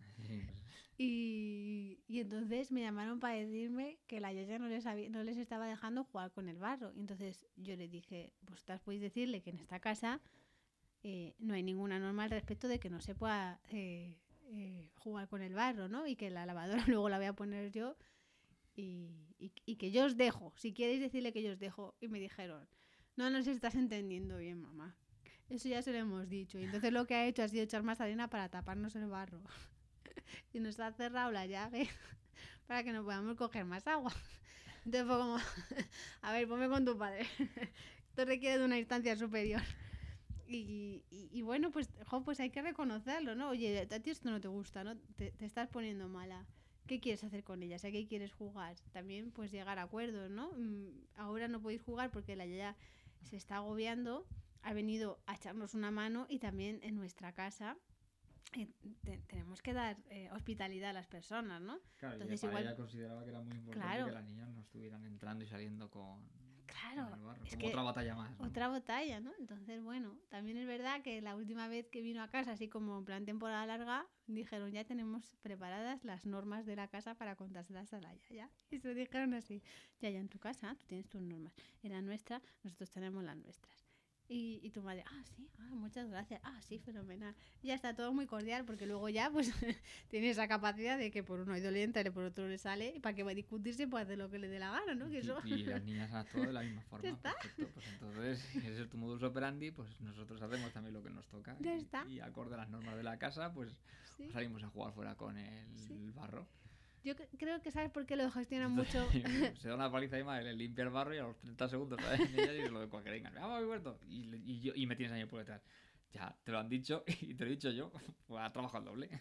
Y, y entonces me llamaron para decirme que la Yaya no les, había, no les estaba dejando jugar con el barro. Y entonces yo les dije, vosotras podéis decirle que en esta casa eh, no hay ninguna norma al respecto de que no se pueda eh, eh, jugar con el barro, ¿no? Y que la lavadora luego la voy a poner yo y, y, y que yo os dejo, si queréis decirle que yo os dejo. Y me dijeron, no nos estás entendiendo bien, mamá. Eso ya se lo hemos dicho. Y entonces lo que ha hecho ha sido echar más arena para taparnos el barro. Y nos ha cerrado la llave para que no podamos coger más agua. Entonces fue como, a ver, ponme con tu padre. Esto requiere de una instancia superior. Y, y, y bueno, pues, jo, pues hay que reconocerlo, ¿no? Oye, a ti esto no te gusta, ¿no? Te, te estás poniendo mala. ¿Qué quieres hacer con ellas? ¿A qué quieres jugar? También pues llegar a acuerdos, ¿no? Mm, ahora no podéis jugar porque la Yaya se está agobiando, ha venido a echarnos una mano, y también en nuestra casa eh, te, tenemos que dar eh, hospitalidad a las personas, ¿no? Claro, Entonces y para igual, ella consideraba que era muy importante claro, que las niñas no estuvieran entrando y saliendo con, claro, con el barro, es como que otra batalla más, ¿no? otra batalla, ¿no? Entonces, bueno, también es verdad que la última vez que vino a casa, así como en plan temporada larga, dijeron, ya tenemos preparadas las normas de la casa para contárselas a la Yaya. Y se lo dijeron así, Yaya, en tu casa tú tienes tus normas, en la nuestra nosotros tenemos las nuestras. Y, y tu madre, ah, sí, ah, muchas gracias, ah, sí, fenomenal. Y ya está todo muy cordial, porque luego ya pues tiene esa capacidad de que por uno hay doliente y por otro le sale, y para que va a discutirse puede hacer lo que le dé la gana, ¿no? Que eso... Y, y las niñas han actuado de la misma forma. Ya está. Perfecto. Pues entonces, si ese es tu modus operandi, pues nosotros hacemos también lo que nos toca. Ya y, está. y acorde a las normas de la casa, pues Sí. salimos a jugar fuera con el Sí. barro. Yo cre- creo que sabes por qué lo gestionan mucho. Se da una paliza y madre, le limpia el barro y a los treinta segundos ¿sabes? Ellas y se lo de cualquier venga, vamos, mi huerto. Y, le- y, yo, y me tienes ahí por detrás. Ya, te lo han dicho y te lo he dicho yo. Pues ha trabajado el doble.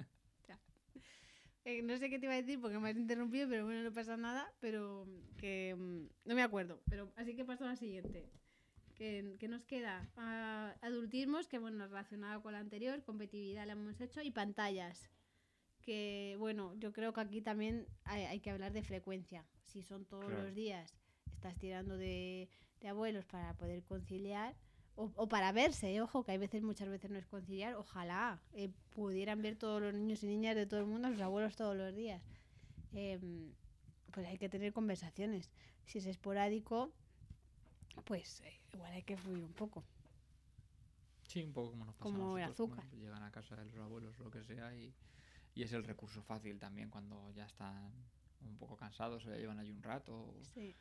Eh, no sé qué te iba a decir porque me has interrumpido, pero bueno, no pasa nada. Pero que mm, no me acuerdo. Pero así que paso a la siguiente. Que, que nos queda Ah, adultismos, que bueno, relacionado con la anterior, competitividad la hemos hecho, y pantallas. Que bueno, yo creo que aquí también hay, hay que hablar de frecuencia. Si son todos Claro. los días, estás tirando de, de abuelos para poder conciliar. O, o para verse, eh, ojo, que hay veces, muchas veces no es conciliar. Ojalá eh, pudieran ver todos los niños y niñas de todo el mundo a sus abuelos todos los días. Eh, pues hay que tener conversaciones. Si es esporádico, pues eh, igual hay que fluir un poco. Sí, un poco como nos pasa Como a el nosotros. azúcar. Bueno, llegan a casa de los abuelos o lo que sea y, y es el recurso fácil también cuando ya están un poco cansados o ya llevan allí un rato o, Sí.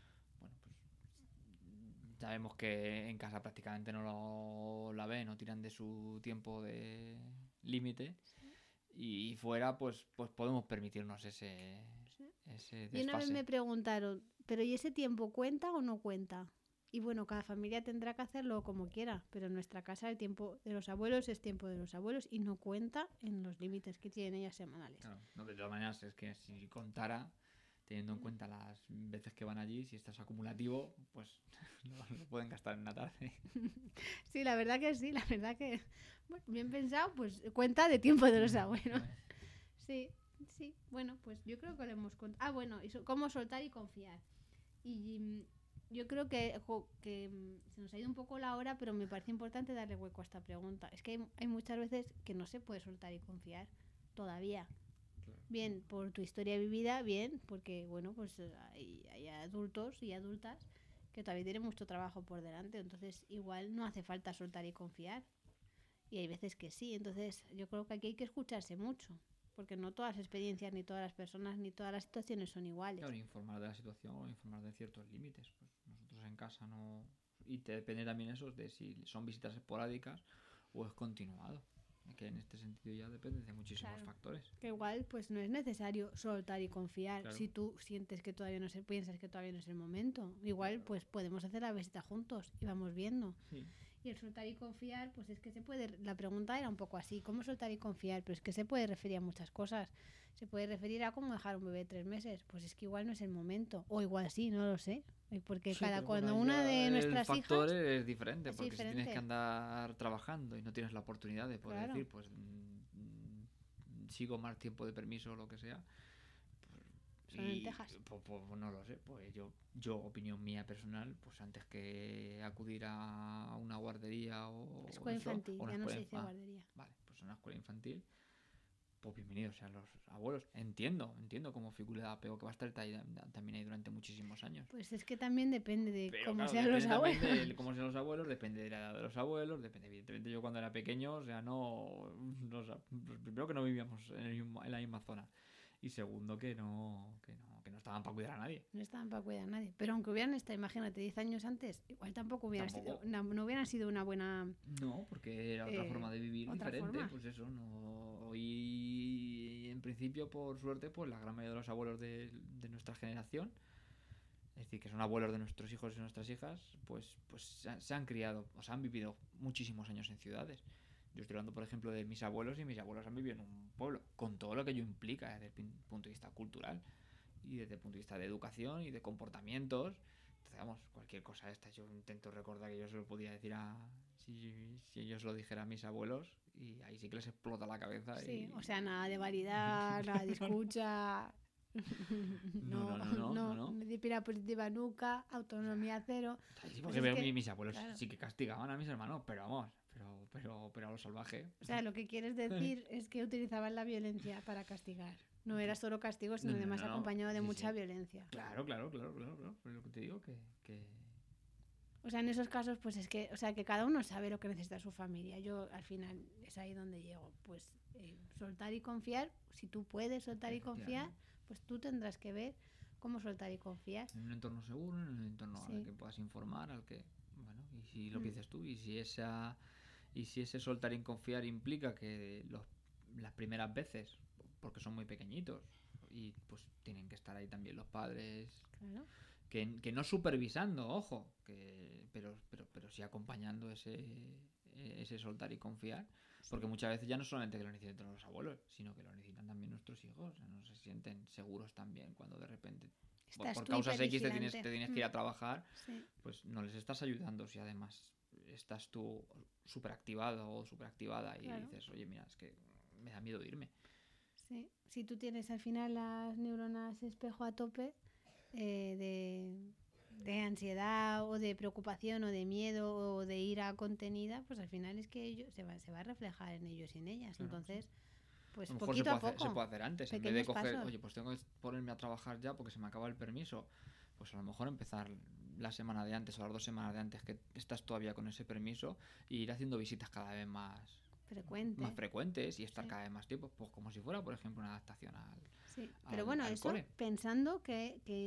bueno, pues sabemos que en casa prácticamente no lo, la ven, no tiran de su tiempo de límite. Sí. Y fuera, pues, pues podemos permitirnos ese, sí. ese desfase. Y una vez me preguntaron, ¿pero y ese tiempo cuenta o no cuenta? Y bueno, cada familia tendrá que hacerlo como quiera, pero en nuestra casa el tiempo de los abuelos es tiempo de los abuelos y no cuenta en los límites que tienen ellas semanales. Claro, no, de todas maneras es que si contara, teniendo en cuenta las veces que van allí, si estás acumulativo, pues lo, lo pueden gastar en una tarde. Sí, la verdad que sí, la verdad que, bueno, bien pensado, pues cuenta de tiempo de los abuelos. Sí, sí, bueno, pues yo creo que lo hemos contado. Ah, bueno, y so, cómo soltar y confiar. Y yo creo que, jo, que se nos ha ido un poco la hora, pero me parece importante darle hueco a esta pregunta. Es que hay, hay muchas veces que no se puede soltar y confiar todavía. Claro. Bien, por tu historia vivida, bien, porque bueno, pues hay, hay adultos y adultas que todavía tienen mucho trabajo por delante, entonces igual no hace falta soltar y confiar. Y hay veces que sí, entonces yo creo que aquí hay que escucharse mucho. Porque no todas las experiencias, ni todas las personas, ni todas las situaciones son iguales. Claro, informar de la situación o informar de ciertos límites. Pues nosotros en casa no... Y te depende también eso de si son visitas esporádicas o es continuado. Que en este sentido ya depende de muchísimos claro, factores. Que igual pues no es necesario soltar y confiar. Claro. Si tú sientes que todavía no se piensas que todavía no es el momento. Igual claro. pues podemos hacer la visita juntos y vamos viendo. Sí. Y el soltar y confiar, pues es que se puede... La pregunta era un poco así, ¿cómo soltar y confiar? Pero es que se puede referir a muchas cosas. Se puede referir a cómo dejar un bebé de tres meses. Pues es que igual no es el momento. O igual sí, no lo sé. Porque sí, cada cuando bueno, una de nuestras hijas... El factor hijas, es diferente, es porque diferente. Si tienes que andar trabajando y no tienes la oportunidad de poder claro. decir, pues mmm, sigo más tiempo de permiso o lo que sea... Son lentejas. Pues, pues no lo sé, pues yo, yo, opinión mía personal, pues antes que acudir a una guardería o escuela eso, infantil, o una ya no escuela, se dice ah, guardería. Vale, pues una escuela infantil, pues bienvenidos sean los abuelos. Entiendo, entiendo como figura de apego que va a estar también ahí durante muchísimos años. Pues es que también depende de Pero, cómo claro, sean los abuelos. De cómo sean los abuelos, depende de la edad de los abuelos, depende, evidentemente yo cuando era pequeño, o sea, no, no o sea, primero que no vivíamos en, el mismo, en la misma zona. Y segundo, que no, que no, que no estaban para cuidar a nadie. No estaban para cuidar a nadie. Pero aunque hubieran estado, imagínate, diez años antes, igual tampoco hubiera tampoco. Sido, no, no hubieran sido una buena... No, porque era otra eh, forma de vivir diferente. Forma. Pues eso, no. Y en principio, por suerte, pues la gran mayoría de los abuelos de, de nuestra generación, es decir, que son abuelos de nuestros hijos y nuestras hijas, pues, pues se, se han criado, o sea, han vivido muchísimos años en ciudades. Yo estoy hablando, por ejemplo, de mis abuelos y mis abuelos han vivido en un pueblo, con todo lo que ello implica desde el punto de vista cultural y desde el punto de vista de educación y de comportamientos. Entonces, vamos, cualquier cosa esta, yo intento recordar que yo se lo podía decir a... Si, si ellos lo dijera a mis abuelos, y ahí sí que les explota la cabeza. Sí, y... o sea, nada de variedad, nada de escucha... No, no, no, no, no, no. Disciplina positiva nunca, autonomía cero. Sí, porque pues veo que, mis abuelos claro. sí que castigaban a mis hermanos, pero vamos... Pero, pero, pero a lo salvaje. O sea, lo que quieres decir es que utilizaban la violencia para castigar. No era solo castigo, sino no, además no, no, acompañado de sí, mucha sí. violencia. Claro, claro, claro, claro, claro. Pero lo que te digo que, que... O sea, en esos casos, pues es que, o sea, que cada uno sabe lo que necesita su familia. Yo, al final, es ahí donde llego. Pues eh, soltar y confiar. Si tú puedes soltar y confiar, pues tú tendrás que ver cómo soltar y confiar. En un entorno seguro, en un entorno sí. al que puedas informar, al que... Bueno, y si lo que dices tú, y si esa... Y si ese soltar y confiar implica que los, las primeras veces, porque son muy pequeñitos, y pues tienen que estar ahí también los padres, claro. que, que no supervisando, ojo, que pero pero pero sí acompañando ese ese soltar y confiar, porque muchas veces ya no solamente que lo necesitan los abuelos, sino que lo necesitan también nuestros hijos, o sea, no se sienten seguros también cuando de repente por, por causas X te tienes, te tienes que ir a trabajar, sí. Pues no les estás ayudando si además estás tú súper activado o súper activada y claro. dices, oye, mira, es que me da miedo irme. Sí, si tú tienes al final las neuronas espejo a tope eh, de, de ansiedad o de preocupación o de miedo o de ira contenida, pues al final es que ellos, se, va, se va a reflejar en ellos y en ellas. Claro, entonces, sí. Pues a lo poquito a poco. Hacer, se puede hacer antes, en vez de coger, pasos. Oye, pues tengo que ponerme a trabajar ya porque se me acaba el permiso. Pues a lo mejor empezar la semana de antes o las dos semanas de antes que estás todavía con ese permiso e ir haciendo visitas cada vez más frecuentes, más frecuentes y estar sí. cada vez más tiempo, pues como si fuera, por ejemplo, una adaptación al sí, pero al, bueno, al eso cole. Pensando que, que es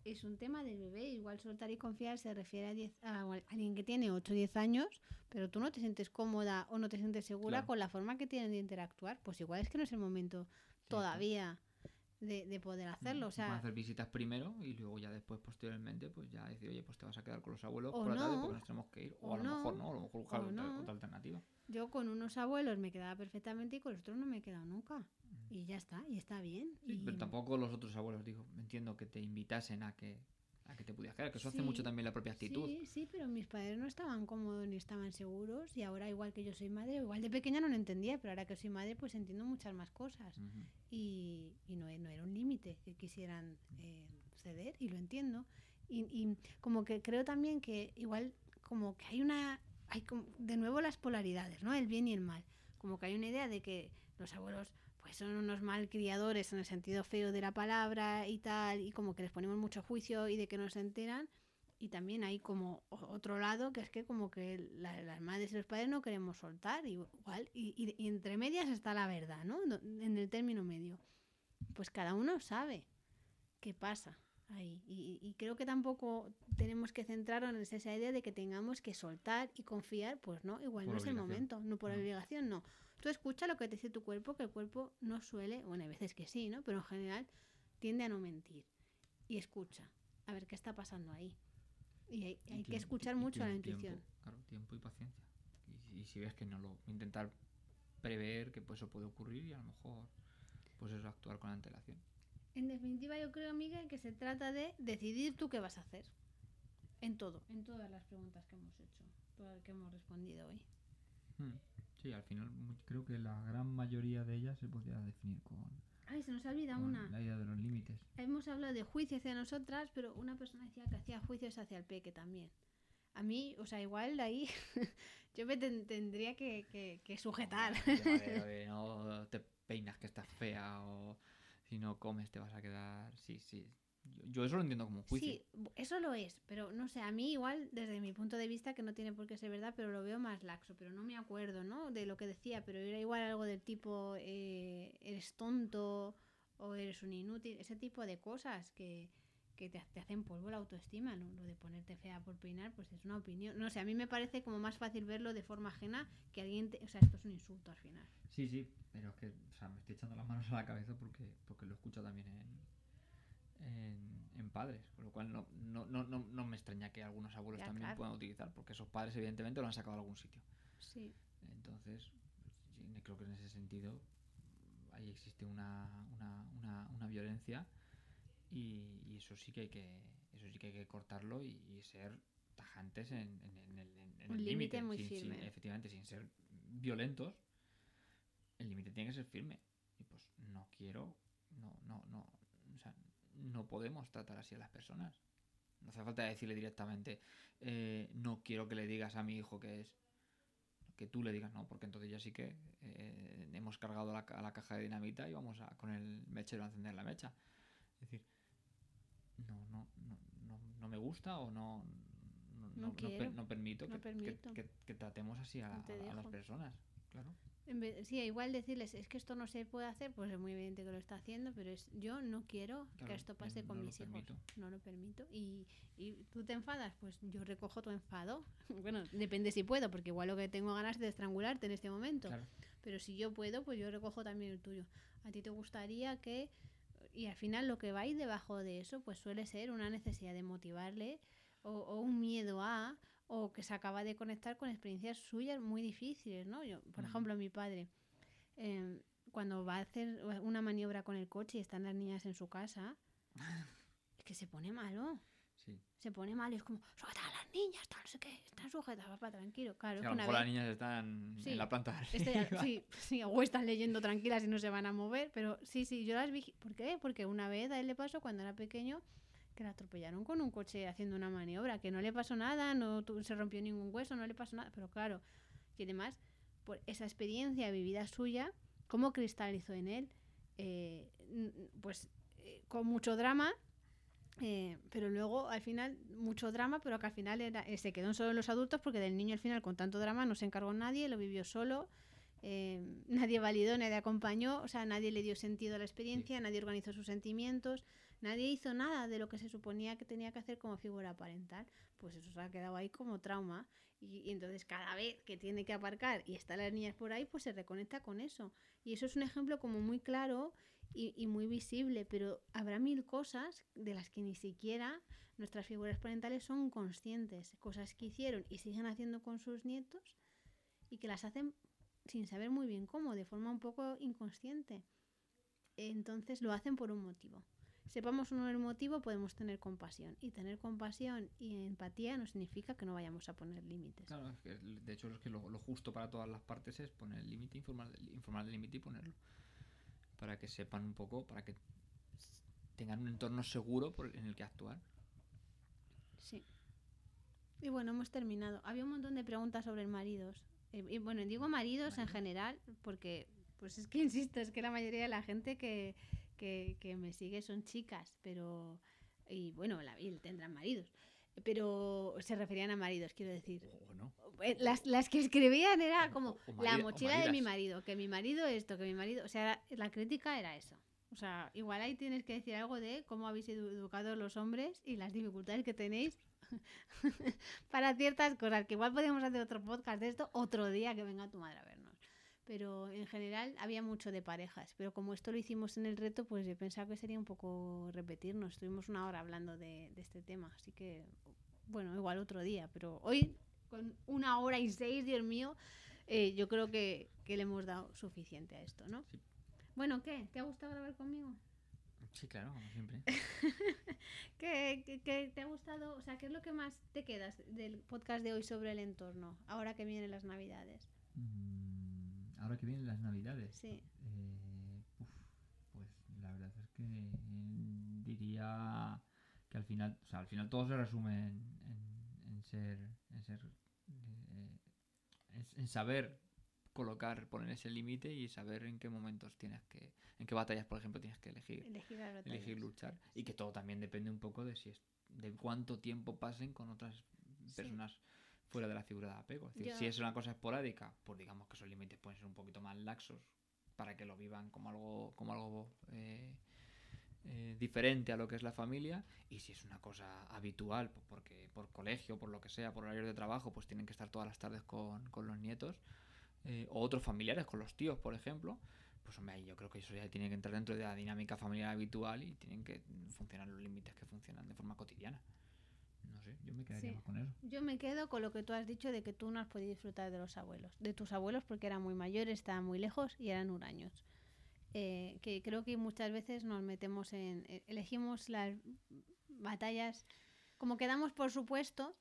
es un tema del bebé. Igual soltar y confiar se refiere a, diez, a alguien que tiene ocho o diez años, pero tú no te sientes cómoda o no te sientes segura Claro. con la forma que tienen de interactuar. Pues igual es que no es el momento todavía de, de poder hacerlo. O sea, Van a hacer visitas primero y luego ya después, posteriormente, pues ya decir, oye, pues te vas a quedar con los abuelos o por la tarde no, porque nos tenemos que ir. O, o a lo no, mejor no, a lo mejor buscar o otra, no. otra alternativa. Yo con unos abuelos me quedaba perfectamente y con los otros no me he quedado nunca. Y ya está, y está bien. Sí, y... pero tampoco los otros abuelos, digo, entiendo que te invitasen a que a que te pudieras quedar, que eso Sí, hace mucho también la propia actitud. Sí, sí, pero mis padres no estaban cómodos ni estaban seguros y ahora igual que yo soy madre, igual de pequeña no lo entendía, pero ahora que soy madre pues entiendo muchas más cosas. Uh-huh. Y, y no, no era un límite que quisieran eh, ceder y lo entiendo. Y, y como que creo también que igual como que hay una... hay como, de nuevo las polaridades, ¿no? El bien y el mal. Como que hay una idea de que los abuelos pues son unos malcriadores en el sentido feo de la palabra y tal, y como que les ponemos mucho juicio y de que no se enteran. Y también hay como otro lado que es que como que la, las madres y los padres no queremos soltar igual y, y, y entre medias está la verdad, ¿no? En el término medio. Pues cada uno sabe qué pasa ahí. Y, y creo que tampoco tenemos que centrarnos en esa idea de que tengamos que soltar y confiar, pues no, igual por no es el obligación. momento, no por No. obligación, no. Tú escucha lo que te dice tu cuerpo, que el cuerpo no suele, bueno, hay veces que sí, ¿no? Pero en general tiende a no mentir. Y escucha, a ver qué está pasando ahí. Y hay, Y hay tiempo, que escuchar y mucho a la tiempo, intuición. Claro, tiempo y paciencia. Y, y si ves que no lo... Intentar prever que pues, eso puede ocurrir y a lo mejor pues eso, actuar con antelación. En definitiva, yo creo, Miguel, que se trata de decidir tú qué vas a hacer. En todo, en todas las preguntas que hemos hecho, todas las que hemos respondido hoy. Hmm. Sí, al final creo que la gran mayoría de ellas se podría definir con... Ay, se nos ha olvidado con una. La idea de los límites. Hemos hablado de juicio hacia nosotras, pero una persona decía que hacía juicios hacia el peque también. A mí, o sea, igual de ahí yo me ten- tendría que, que, que sujetar. El tema de, de no te peinas que estás fea o si no comes te vas a quedar... Sí, sí. Yo, yo eso lo entiendo como un juicio. Sí, eso lo es, pero no sé, a mí igual, desde mi punto de vista, que no tiene por qué ser verdad, pero lo veo más laxo, pero no me acuerdo, ¿no? De lo que decía, pero era igual algo del tipo, eh, eres tonto o eres un inútil, ese tipo de cosas que, que te, te hacen polvo la autoestima, ¿no? Lo de ponerte fea por peinar, pues es una opinión. No sé, a mí me parece como más fácil verlo de forma ajena que alguien, te, o sea, esto es un insulto al final. Sí, sí, pero es que, o sea, me estoy echando las manos a la cabeza porque, porque lo escucho también en, en, en padres, con lo cual no, no, no, no, no me extraña que algunos abuelos Ya, también claro. puedan utilizar, porque esos padres evidentemente lo han sacado de algún sitio. Sí. Entonces, sí, creo que en ese sentido ahí existe una, una, una, una violencia y, y eso sí que hay que eso sí que hay que cortarlo y, y ser tajantes en, en, en el, en Un el límite, muy sin, firme. sin, efectivamente, sin ser violentos. El límite tiene que ser firme y pues no quiero, no, no, no, o sea, no podemos tratar así a las personas. No hace falta decirle directamente, eh, no quiero que le digas a mi hijo que es, que tú le digas no, porque entonces ya sí que eh, hemos cargado la, a la caja de dinamita y vamos a con el mechero a encender la mecha. Es decir, no, no, no, no, no me gusta o no, no, No no, quiero, no, no permito, no que, permito. Que, que, que tratemos así a, No te a, a las dejo. personas, claro. En vez, sí, igual decirles, es que esto no se puede hacer, pues es muy evidente que lo está haciendo, pero es yo no quiero Claro, que esto pase no con lo mis hijos. permito. No lo permito. Y, y tú te enfadas, pues yo recojo tu enfado. Bueno, depende si puedo, porque igual lo que tengo ganas es de estrangularte en este momento. Claro. Pero si yo puedo, pues yo recojo también el tuyo. A ti te gustaría que... Y al final lo que va a ir debajo de eso, pues suele ser una necesidad de motivarle o, o un miedo a... o que se acaba de conectar con experiencias suyas muy difíciles, ¿no? Yo, por Mm. ejemplo, mi padre... Eh, cuando va a hacer una maniobra con el coche y están las niñas en su casa, es que se pone malo. Sí. Se pone mal y es como, sujeta a las niñas, tal, no sé qué, están sujetas, papá, tranquilo. Claro, Sí, es a que lo una mejor vez... las niñas están Sí, en la planta de este, arriba. sí, sí, o están leyendo tranquilas y no se van a mover, pero sí, sí, yo las vi. ¿Por qué? Porque una vez a él le pasó cuando era pequeño que la atropellaron con un coche haciendo una maniobra, que no le pasó nada, no tu, se rompió ningún hueso, no le pasó nada, pero claro, y además, por esa experiencia vivida suya, cómo cristalizó en él, eh, pues eh, con mucho drama, eh, pero luego al final mucho drama, pero que al final era, eh, se quedó solo en los adultos porque del niño al final con tanto drama no se encargó nadie, lo vivió solo, eh, nadie validó, nadie acompañó, o sea, nadie le dio sentido a la experiencia, sí. Nadie organizó sus sentimientos, nadie hizo nada de lo que se suponía que tenía que hacer como figura parental, pues eso se ha quedado ahí como trauma. Y, y entonces cada vez que tiene que aparcar y están las niñas por ahí, pues se reconecta con eso. Y eso es un ejemplo como muy claro y, y muy visible, pero habrá mil cosas de las que ni siquiera nuestras figuras parentales son conscientes, cosas que hicieron y siguen haciendo con sus nietos y que las hacen sin saber muy bien cómo, de forma un poco inconsciente. Entonces lo hacen por un motivo. Sepamos o no el motivo, podemos tener compasión. Y tener compasión y empatía no significa que no vayamos a poner límites. Claro, es que, de hecho es que lo, lo justo para todas las partes es poner el límite, informar, informar del límite y ponerlo. Para que sepan un poco, para que tengan un entorno seguro por, en el que actuar. Sí. Y bueno, hemos terminado. Había un montón de preguntas sobre maridos. Eh, y bueno, digo maridos ¿Marido? en general porque, pues es que insisto, es que la mayoría de la gente que, que, que me sigue son chicas, pero... Y bueno, la, y tendrán maridos. Pero se referían a maridos, quiero decir. O no. Las, las que escribían era como o, o marida, la mochila de mi marido, que mi marido esto, que mi marido... O sea, la crítica era eso. O sea, igual ahí tienes que decir algo de cómo habéis educado los hombres y las dificultades que tenéis para ciertas cosas, que igual podríamos hacer otro podcast de esto otro día que venga tu madre a vernos. Pero en general había mucho de parejas, pero como esto lo hicimos en el reto, pues yo pensaba que sería un poco repetirnos. Estuvimos una hora hablando de, de este tema, así que bueno, igual otro día, pero hoy con una hora y seis, Dios mío, eh, yo creo que, que le hemos dado suficiente a esto, ¿no? Sí. Bueno, ¿qué? ¿Te ha gustado grabar conmigo? Sí, claro, como siempre. ¿Qué, qué, ¿Qué te ha gustado? O sea, ¿qué es lo que más te quedas del podcast de hoy sobre el entorno, ahora que vienen las Navidades? Mm, ahora que vienen las Navidades. Sí. Eh, uf, pues la verdad es que diría que al final, o sea, al final todo se resume en, en, en ser, en ser, eh, en, en saber colocar, poner ese límite y saber en qué momentos tienes que, en qué batallas, por ejemplo, tienes que elegir, elegir, elegir luchar, y que todo también depende un poco de si es, de cuánto tiempo pasen con otras personas sí. fuera de la figura de apego. Es decir, Yo... si es una cosa esporádica, pues digamos que esos límites pueden ser un poquito más laxos para que lo vivan como algo, como algo eh, eh, diferente a lo que es la familia, y si es una cosa habitual, pues porque por colegio, por lo que sea, por horario de trabajo, pues tienen que estar todas las tardes con, con los nietos. Eh, o otros familiares, con los tíos, por ejemplo, pues hombre, ahí yo creo que eso ya tiene que entrar dentro de la dinámica familiar habitual y tienen que funcionar los límites que funcionan de forma cotidiana. No sé, yo me quedaría sí. más con eso. Yo me quedo con lo que tú has dicho de que tú no has podido disfrutar de los abuelos, de tus abuelos porque eran muy mayores, estaban muy lejos y eran huraños. Eh, que creo que muchas veces nos metemos en... Eh, elegimos las batallas como que damos por supuesto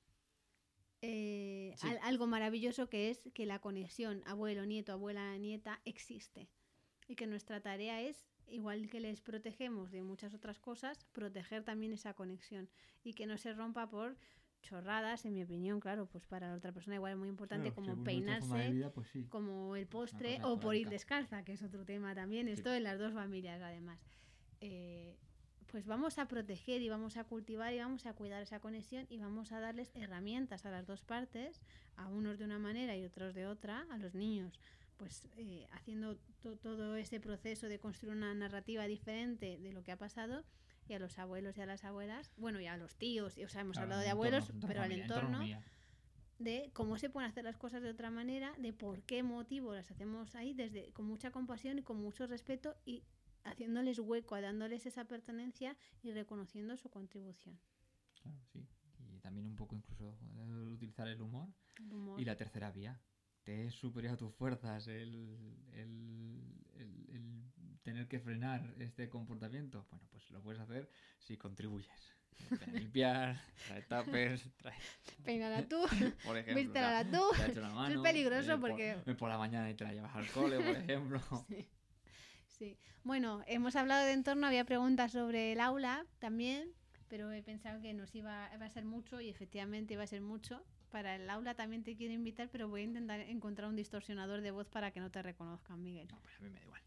Eh, sí. al, algo maravilloso que es que la conexión abuelo-nieto, abuela-nieta existe y que nuestra tarea es, igual que les protegemos de muchas otras cosas, proteger también esa conexión y que no se rompa por chorradas, en mi opinión, claro, pues para la otra persona igual es muy importante, claro, como peinarse, vida, pues sí. como el postre o por ir descalza, que es otro tema también, esto sí. en las dos familias además. Eh, pues vamos a proteger y vamos a cultivar y vamos a cuidar esa conexión y vamos a darles herramientas a las dos partes, a unos de una manera y otros de otra, a los niños, pues eh, haciendo to- todo ese proceso de construir una narrativa diferente de lo que ha pasado, y a los abuelos y a las abuelas, bueno, y a los tíos, y, o sea, hemos claro, hablado de abuelos, entorno, pero familia, al entorno, entorno de cómo se pueden hacer las cosas de otra manera, de por qué motivo las hacemos ahí, desde con mucha compasión y con mucho respeto y haciéndoles hueco, dándoles esa pertenencia y reconociendo su contribución. Claro, sí. Y también un poco incluso utilizar el humor. El humor. Y la tercera vía. Te es superior a tus fuerzas el, el, el, el tener que frenar este comportamiento. Bueno, pues lo puedes hacer si contribuyes. Limpiar, traer tuppers, traer... Peinala tú, por ejemplo, vístela tú. Mano, es peligroso eh, porque... Por, por la mañana y te la llevas al cole, por ejemplo. Sí. Sí, bueno, hemos hablado de entorno, había preguntas sobre el aula también, pero he pensado que nos iba, iba a ser mucho y efectivamente iba a ser mucho. Para el aula también te quiero invitar, pero voy a intentar encontrar un distorsionador de voz para que no te reconozcan, Miguel. No, pues a mí me da igual.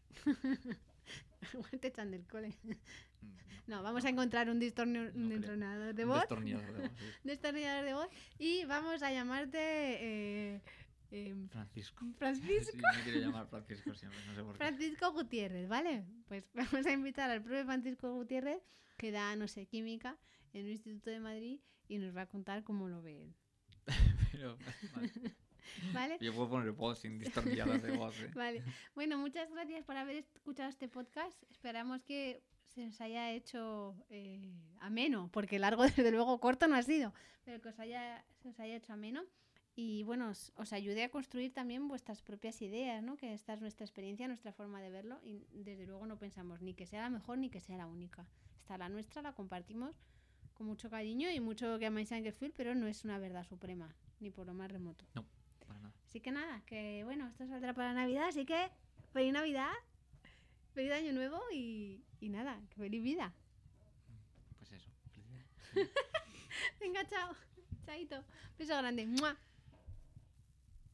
Igual te echan del cole. No, vamos a encontrar un, distornio, no un distorsionador de voz. Destornillador de voz, sí. Destornillador de voz. Y vamos a llamarte... Eh, Eh, Francisco. Francisco. Sí, me quiero llamar Francisco siempre, no sé por qué. Francisco Gutiérrez, ¿vale? Pues vamos a invitar al profe Francisco Gutiérrez, que da, no sé, química en un instituto de Madrid y nos va a contar cómo lo ve él. Pero, vale. ¿Vale? Yo puedo poner voz sin distorsionadas de voz, ¿eh? Vale. Bueno, muchas gracias por haber escuchado este podcast. Esperamos que se os haya hecho eh, ameno, porque largo, desde luego, corto no ha sido, pero que os haya, se os haya hecho ameno. Y bueno, os, os ayude a construir también vuestras propias ideas, ¿no? Que esta es nuestra experiencia, nuestra forma de verlo. Y desde luego no pensamos ni que sea la mejor ni que sea la única. Esta la nuestra, la compartimos con mucho cariño y mucho que amáis a Angerfield, pero no es una verdad suprema, ni por lo más remoto. No, para nada. Así que nada, que bueno, esto saldrá para Navidad, así que feliz Navidad, feliz Año Nuevo y, y nada, que feliz vida. Pues eso. Venga, chao. Chaito. Beso grande. ¡Mua!